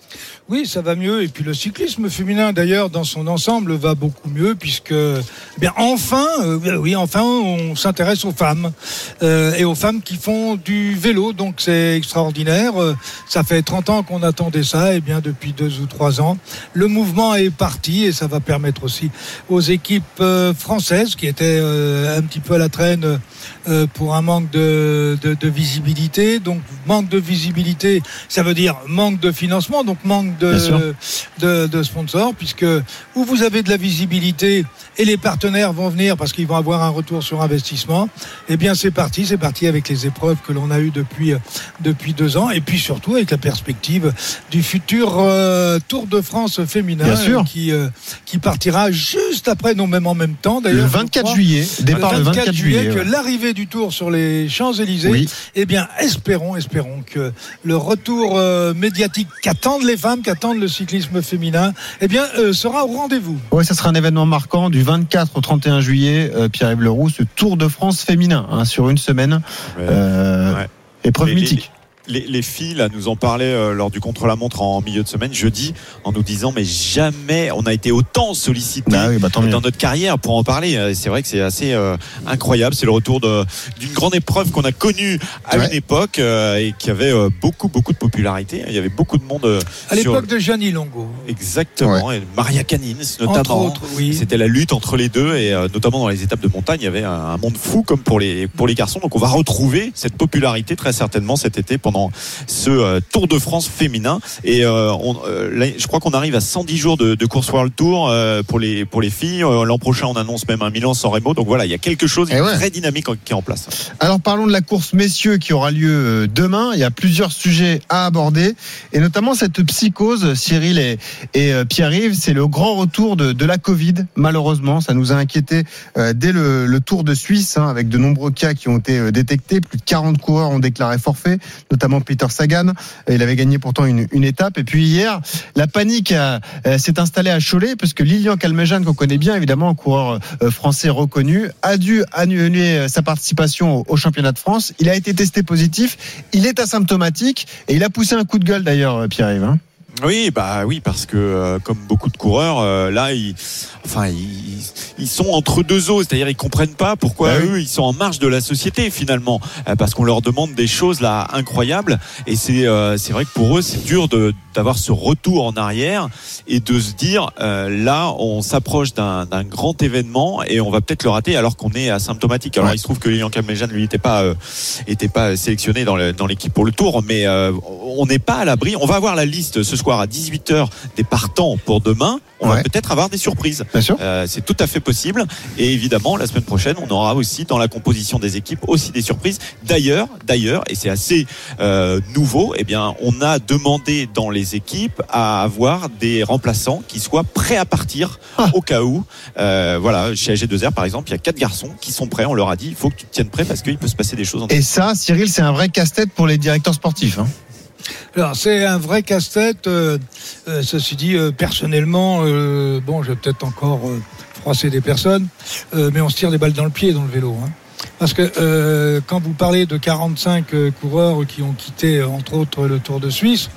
Oui, ça va mieux. Et puis le cyclisme féminin, d'ailleurs, dans son ensemble, va beaucoup mieux, puisque, eh bien, enfin, euh, oui, enfin, on s'intéresse aux femmes euh, et aux femmes qui font du vélo. Donc c'est extraordinaire. Euh, ça fait trente ans qu'on attendait ça. Et bien, depuis deux ou trois ans, le mouvement est parti et ça va permettre aussi aux équipes euh, françaises qui étaient euh, un petit peu à la traîne euh, pour un manque de, de, de visibilité. Donc manque de visibilité, ça veut dire manque de financement. Donc manque De, de, de sponsors, puisque où vous avez de la visibilité et les partenaires vont venir parce qu'ils vont avoir un retour sur investissement, eh bien c'est parti, c'est parti avec les épreuves que l'on a eues depuis, depuis deux ans, et puis surtout avec la perspective du futur euh, Tour de France féminin euh, qui, euh, qui partira juste après, non même en même temps d'ailleurs. Le vingt-quatre juillet, départ le vingt-quatre juillet, que ouais. l'arrivée du Tour sur les Champs-Élysées, oui. eh bien espérons, espérons que le retour euh, médiatique qu'attendent les femmes, qu'attendent le cyclisme féminin, eh bien, euh, sera au rendez-vous. Oui, ça sera un événement marquant du vingt-quatre au trente et un juillet, euh, Pierre-Yves Leroux, ce Tour de France féminin, hein, sur une semaine. Ouais. Euh, Ouais. Épreuve Les- mythique. Les, les filles là, nous en parlaient euh, lors du contre-la-montre en milieu de semaine, jeudi, en nous disant mais jamais on a été autant sollicité Ah oui, bah, tant mieux. dans notre carrière pour en parler. Euh, C'est vrai que c'est assez euh, incroyable. C'est le retour de- d'une grande épreuve qu'on a connue à Ouais. une époque euh, et qui avait euh, beaucoup beaucoup de popularité. Il y avait beaucoup de monde euh, À sur- l'époque de Gianni Longo. Exactement, et Maria Canins notamment. Entre autres, oui. C'était la lutte entre les deux et euh, notamment dans les étapes de montagne, il y avait un, un monde fou comme pour les pour les garçons. Donc on va retrouver cette popularité très certainement cet été pendant ce euh, Tour de France féminin. Et euh, on, euh, là, je crois qu'on arrive à cent dix jours de, de course World Tour euh, pour les pour les filles. Euh, l'an prochain, on annonce même un Milan-San Remo. Donc voilà, il y a quelque chose, une ouais. très dynamique en- qui est en place. Alors parlons de la course messieurs qui aura lieu euh, demain. Il y a plusieurs sujets à aborder et notamment cette psychose, Cyril et, et euh, Pierre-Yves. C'est le grand retour de, de la Covid. Malheureusement, ça nous a inquiété euh, dès le, le Tour de Suisse, hein, avec de nombreux cas qui ont été euh, détectés. Plus de quarante coureurs ont déclaré forfait, notamment Peter Sagan. Il avait gagné pourtant une, une étape. Et puis hier, la panique a, euh, s'est installée à Cholet parce que Lilian Calmejane, qu'on connaît bien évidemment, un coureur euh, français reconnu, a dû annuler sa participation au, au championnat de France. Il a été testé positif. Il est asymptomatique et il a poussé un coup de gueule d'ailleurs, Pierre-Yves. Hein. Oui, bah oui, parce que euh, comme beaucoup de coureurs, euh, là, ils, enfin, ils, ils sont entre deux eaux, c'est-à-dire ils comprennent pas pourquoi bah eux, oui. ils sont en marge de la société finalement, euh, parce qu'on leur demande des choses là incroyables, et c'est euh, c'est vrai que pour eux, c'est dur de d'avoir ce retour en arrière et de se dire euh, là, on s'approche d'un, d'un grand événement et on va peut-être le rater alors qu'on est asymptomatique. Alors Ouais. il se trouve que Lilian Calmejane lui était pas euh, était pas sélectionné dans, le, dans l'équipe pour le Tour, mais euh, on n'est pas à l'abri. On va avoir la liste ce soir à dix-huit heures des partants pour demain. On Ouais. va peut-être avoir des surprises. Bien sûr. Euh, c'est tout à fait possible. Et évidemment, la semaine prochaine, on aura aussi dans la composition des équipes aussi des surprises. D'ailleurs, d'ailleurs, et c'est assez euh, nouveau, eh bien, on a demandé dans les équipes à avoir des remplaçants qui soient prêts à partir Ah. au cas où. Euh, voilà, chez A G deux R par exemple, il y a quatre garçons qui sont prêts. On leur a dit, il faut que tu te tiennes prêt parce qu'il peut se passer des choses. En Et ça, Cyril, c'est un vrai casse-tête pour les directeurs sportifs. Hein. Alors c'est un vrai casse-tête. Euh, euh, ceci dit, euh, personnellement, euh, bon, je vais peut-être encore euh, froisser des personnes, euh, mais on se tire des balles dans le pied dans le vélo. Hein. Parce que euh, quand vous parlez de quarante-cinq euh, coureurs qui ont quitté, entre autres, le Tour de Suisse,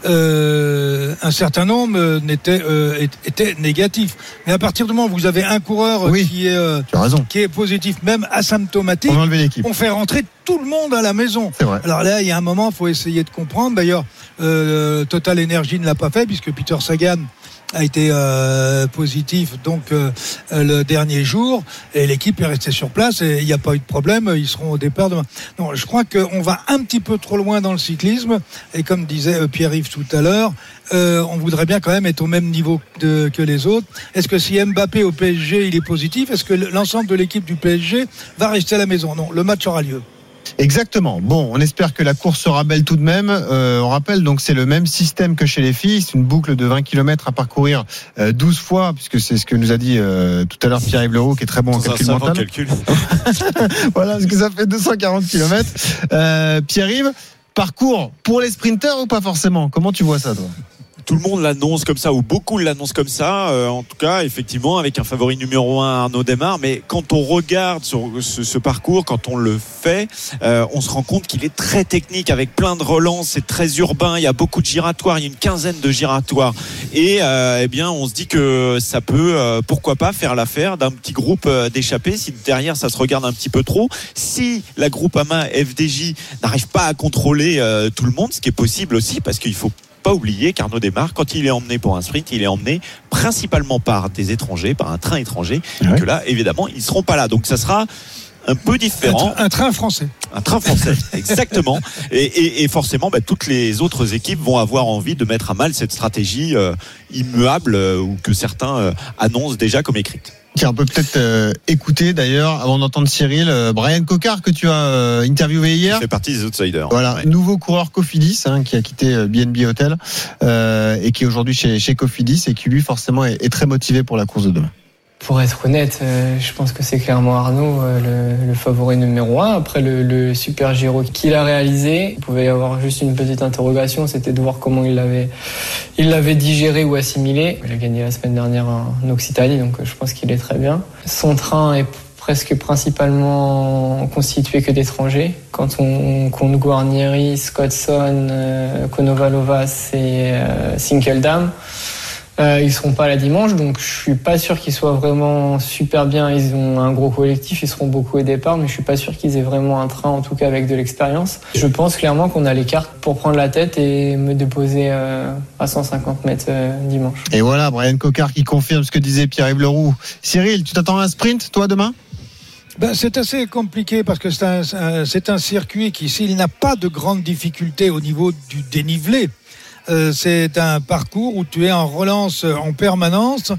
euh, un certain nombre euh, n'était, euh, étaient négatifs. Mais à partir du moment où vous avez un coureur Oui, qui est euh, tu as raison. qui est positif, même asymptomatique, On a enlevé l'équipe. on fait rentrer tout le monde à la maison. C'est vrai. Alors là, il y a un moment, il faut essayer de comprendre. D'ailleurs, euh, Total Energy ne l'a pas fait puisque Peter Sagan a été euh, positif donc euh, le dernier jour et l'équipe est restée sur place et il n'y a pas eu de problème, ils seront au départ demain. Non, je crois qu'on va un petit peu trop loin dans le cyclisme et comme disait Pierre-Yves tout à l'heure, euh, on voudrait bien quand même être au même niveau de, que les autres. Est-ce que si Mbappé au P S G il est positif, est-ce que l'ensemble de l'équipe du P S G va rester à la maison? Non, le match aura lieu. Exactement. Bon, on espère que la course sera belle tout de même. Euh, on rappelle donc c'est le même système que chez les filles. C'est une boucle de vingt kilomètres à parcourir euh, douze fois, puisque c'est ce que nous a dit euh, tout à l'heure Pierre-Yves Leroux, qui est très bon en Dans un calcul savant mental. calcul. Voilà, parce que ça fait deux cent quarante kilomètres. Euh, Pierre-Yves, parcours pour les sprinteurs ou pas forcément? Comment tu vois ça, toi? tout le monde l'annonce comme ça, ou beaucoup l'annoncent comme ça. Euh, en tout cas, effectivement, avec un favori numéro un, Arnaud Démare. Mais quand on regarde sur ce, ce parcours, quand on le fait, euh, on se rend compte qu'il est très technique, avec plein de relances. C'est très urbain. Il y a beaucoup de giratoires. Il y a une quinzaine de giratoires. Et euh, eh bien, on se dit que ça peut, euh, pourquoi pas, faire l'affaire d'un petit groupe euh, d'échappés. Si derrière, ça se regarde un petit peu trop. Si la Groupama F D J n'arrive pas à contrôler euh, tout le monde, ce qui est possible aussi, parce qu'il faut pas oublier qu'Arnaud Démare, quand il est emmené pour un sprint, il est emmené principalement par des étrangers, par un train étranger, ouais. Et que là, évidemment, ils seront pas là. Donc ça sera un peu différent. Un, un train français. Un train français, exactement. Et, et, et forcément, bah, toutes les autres équipes vont avoir envie de mettre à mal cette stratégie euh, immuable euh, ou que certains euh, annoncent déjà comme écrite. Tiens, on peut peut-être euh, écouter d'ailleurs, avant d'entendre Cyril, euh, Brian Cocard que tu as euh, interviewé hier. Il fait partie des outsiders. Voilà, ouais. Nouveau coureur Cofidis hein, qui a quitté euh, B N B Hotel euh, et qui est aujourd'hui chez, chez Cofidis et qui lui forcément est, est très motivé pour la course de demain. Pour être honnête, euh, je pense que c'est clairement Arnaud euh, le, le favori numéro un. Après le, le Super Giro qu'il a réalisé, il pouvait y avoir juste une petite interrogation, c'était de voir comment il l'avait, il l'avait digéré ou assimilé. Il a gagné la semaine dernière en Occitanie, donc je pense qu'il est très bien. Son train est presque principalement constitué que d'étrangers. Quand on compte Guarnieri, Scottson, euh, Konovalovas et euh, Sinkeldam, Euh, ils seront pas là dimanche, donc je suis pas sûr qu'ils soient vraiment super bien. Ils ont un gros collectif, ils seront beaucoup au départ, mais je suis pas sûr qu'ils aient vraiment un train, en tout cas avec de l'expérience. Je pense clairement qu'on a les cartes pour prendre la tête et me déposer euh, à cent cinquante mètres euh, dimanche. Et voilà, Brian Cocard qui confirme ce que disait Pierre-Yves Leroux. Cyril, tu t'attends à un sprint, toi, demain ? Ben, c'est assez compliqué parce que c'est un, c'est un circuit qui, s'il n'a pas de grandes difficultés au niveau du dénivelé, Euh, c'est un parcours où tu es en relance en permanence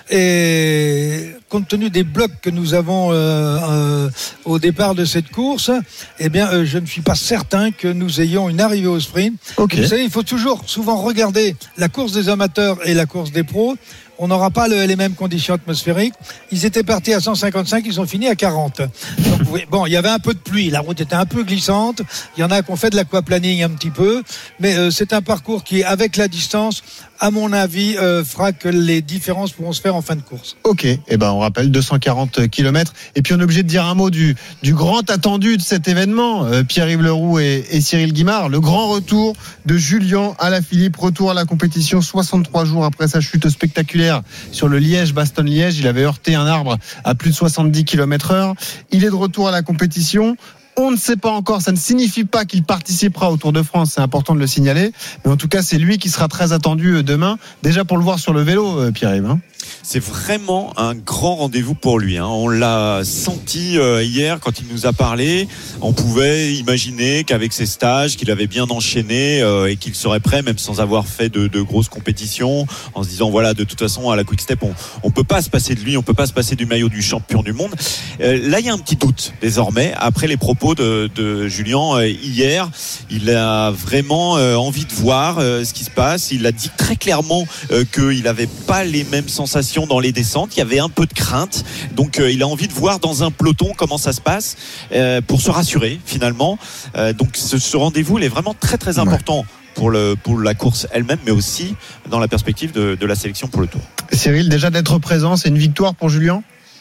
et compte tenu des blocs que nous avons euh, euh, au départ de cette course, eh bien, euh, je ne suis pas certain que nous ayons une arrivée au sprint. Okay. Vous savez, il faut toujours souvent regarder la course des amateurs et la course des pros. On n'aura pas le, les mêmes conditions atmosphériques. Ils étaient partis à cent cinquante-cinq, ils ont fini à quarante. Donc, oui, bon, il y avait un peu de pluie, la route était un peu glissante. Il y en a qui ont fait de l'aquaplaning un petit peu, mais euh, c'est un parcours qui, avec la distance, à mon avis, euh, fera que les différences pourront se faire en fin de course. Ok, et eh ben on rappelle deux cent quarante kilomètres. Et puis on est obligé de dire un mot du du grand attendu de cet événement. Euh, Pierre-Yves Leroux et, et Cyril Guimard, le grand retour de Julien Alaphilippe, retour à la compétition soixante-trois jours après sa chute spectaculaire sur le Liège-Bastogne-Liège. Il avait heurté un arbre à plus de soixante-dix kilomètres heure. Il est de retour à la compétition. On ne sait pas encore, ça ne signifie pas qu'il participera au Tour de France, c'est important de le signaler. Mais en tout cas, c'est lui qui sera très attendu demain. Déjà pour le voir sur le vélo, Pierre-Yves. Hein. C'est vraiment un grand rendez-vous pour lui. Hein. On l'a senti euh, hier quand il nous a parlé. On pouvait imaginer qu'avec ses stages, qu'il avait bien enchaîné euh, et qu'il serait prêt, même sans avoir fait de, de grosses compétitions, en se disant voilà, de toute façon à la Quick Step, on on peut pas se passer de lui, on peut pas se passer du maillot du champion du monde. Euh, là, il y a un petit doute désormais après les propos de, de Julien euh, hier. Il a vraiment euh, envie de voir euh, ce qui se passe. Il a dit très clairement euh, qu'il n'avait pas les mêmes sensations dans les descentes, il y avait un peu de crainte, donc euh, il a envie de voir dans un peloton comment ça se passe euh, pour se rassurer finalement. Euh, donc ce, ce rendez-vous il est vraiment très très important. Ouais. Pour, le, pour la course elle-même, mais aussi dans la perspective de, de la sélection pour le Tour. Cyril, déjà d'être présent, c'est une victoire pour Julien ?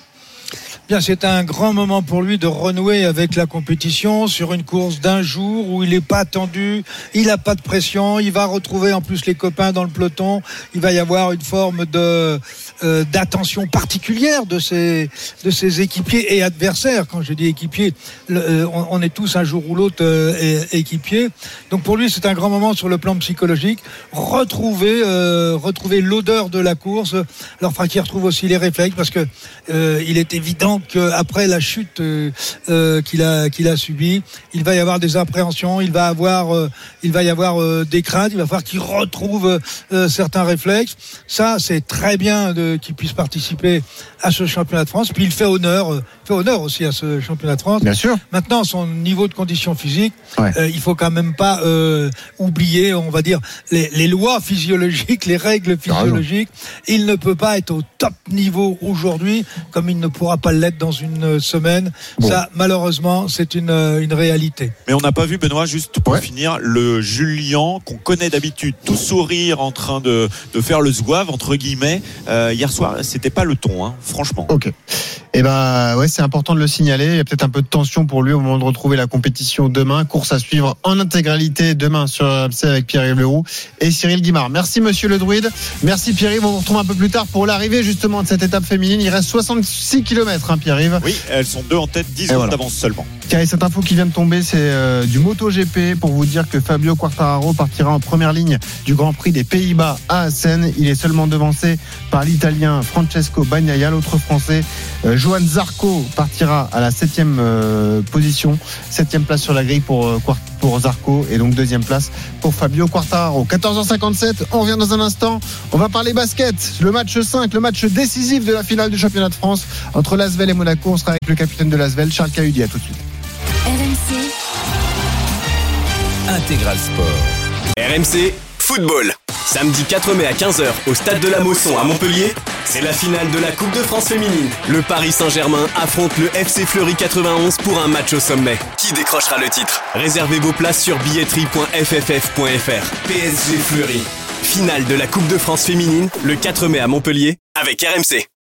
Bien, c'est un grand moment pour lui de renouer avec la compétition sur une course d'un jour où il n'est pas attendu, il n'a pas de pression, il va retrouver en plus les copains dans le peloton, il va y avoir une forme de euh, d'attention particulière de ses de ses équipiers et adversaires. Quand je dis équipiers, le, euh, on, on est tous un jour ou l'autre euh, équipiers. Donc pour lui, c'est un grand moment sur le plan psychologique. Retrouver euh, retrouver l'odeur de la course. Alors, il faudra qu'il retrouve aussi les réflexes parce que euh, il est évident qu'après la chute euh, euh, qu'il a qu'il a subie, il va y avoir des appréhensions, il va avoir euh, il va y avoir euh, des craintes, il va falloir qu'il retrouve euh, certains réflexes. Ça, c'est très bien de, qu'il puisse participer à ce championnat de France. Puis il fait honneur, euh, fait honneur aussi à ce championnat de France. Bien sûr. Maintenant, son niveau de condition physique, ouais. euh, il faut quand même pas euh, oublier, on va dire, les, les lois physiologiques, les règles physiologiques. Il ne peut pas être au top niveau aujourd'hui, comme il ne pourra pas l'être dans une semaine. Bon. Ça, malheureusement, c'est une, une réalité. Mais on n'a pas vu, Benoît, juste pour ouais. finir, le Julien qu'on connaît d'habitude, tout sourire, en train de, de faire le zouave, entre guillemets. Euh, hier soir, c'était pas le ton, hein, franchement. Ok. Eh ben, ouais, c'est important de le signaler. Il y a peut-être un peu de tension pour lui au moment de retrouver la compétition demain. Course à suivre en intégralité demain sur R M C avec Pierre-Yves Leroux et Cyril Guimard. Merci, monsieur le druide. Merci, Pierre-Yves. On vous retrouve un peu plus tard pour l'arrivée, justement, de cette étape féminine. Il reste soixante-six kilomètres, hein, Pierre-Yves. Oui, elles sont deux en tête, dix secondes d'avance seulement. Car cette info qui vient de tomber, c'est euh, du MotoGP pour vous dire que Fabio Quartararo partira en première ligne du Grand Prix des Pays-Bas à Assen. Il est seulement devancé par l'Italien Francesco Bagnaia. L'autre Français, euh, Johan Zarco, partira à la septième euh, position, septième place sur la grille pour euh, pour Zarco et donc deuxième place pour Fabio Quartararo. quatorze heures cinquante-sept, on revient dans un instant. On va parler basket. Le match cinq, le match décisif de la finale du championnat de France entre l'Asvel et Monaco. On sera avec le capitaine de l'Asvel, Charles Cahudi. À tout de suite. R M C Intégral Sport. R M C Football. Samedi quatre mai à quinze heures au stade de la Mosson à Montpellier, c'est la finale de la Coupe de France féminine. Le Paris Saint-Germain affronte le F C Fleury quatre-vingt-onze pour un match au sommet. Qui décrochera le titre ? Réservez vos places sur billetterie point f f f point f r. P S G Fleury. Finale de la Coupe de France féminine le quatre mai à Montpellier avec R M C.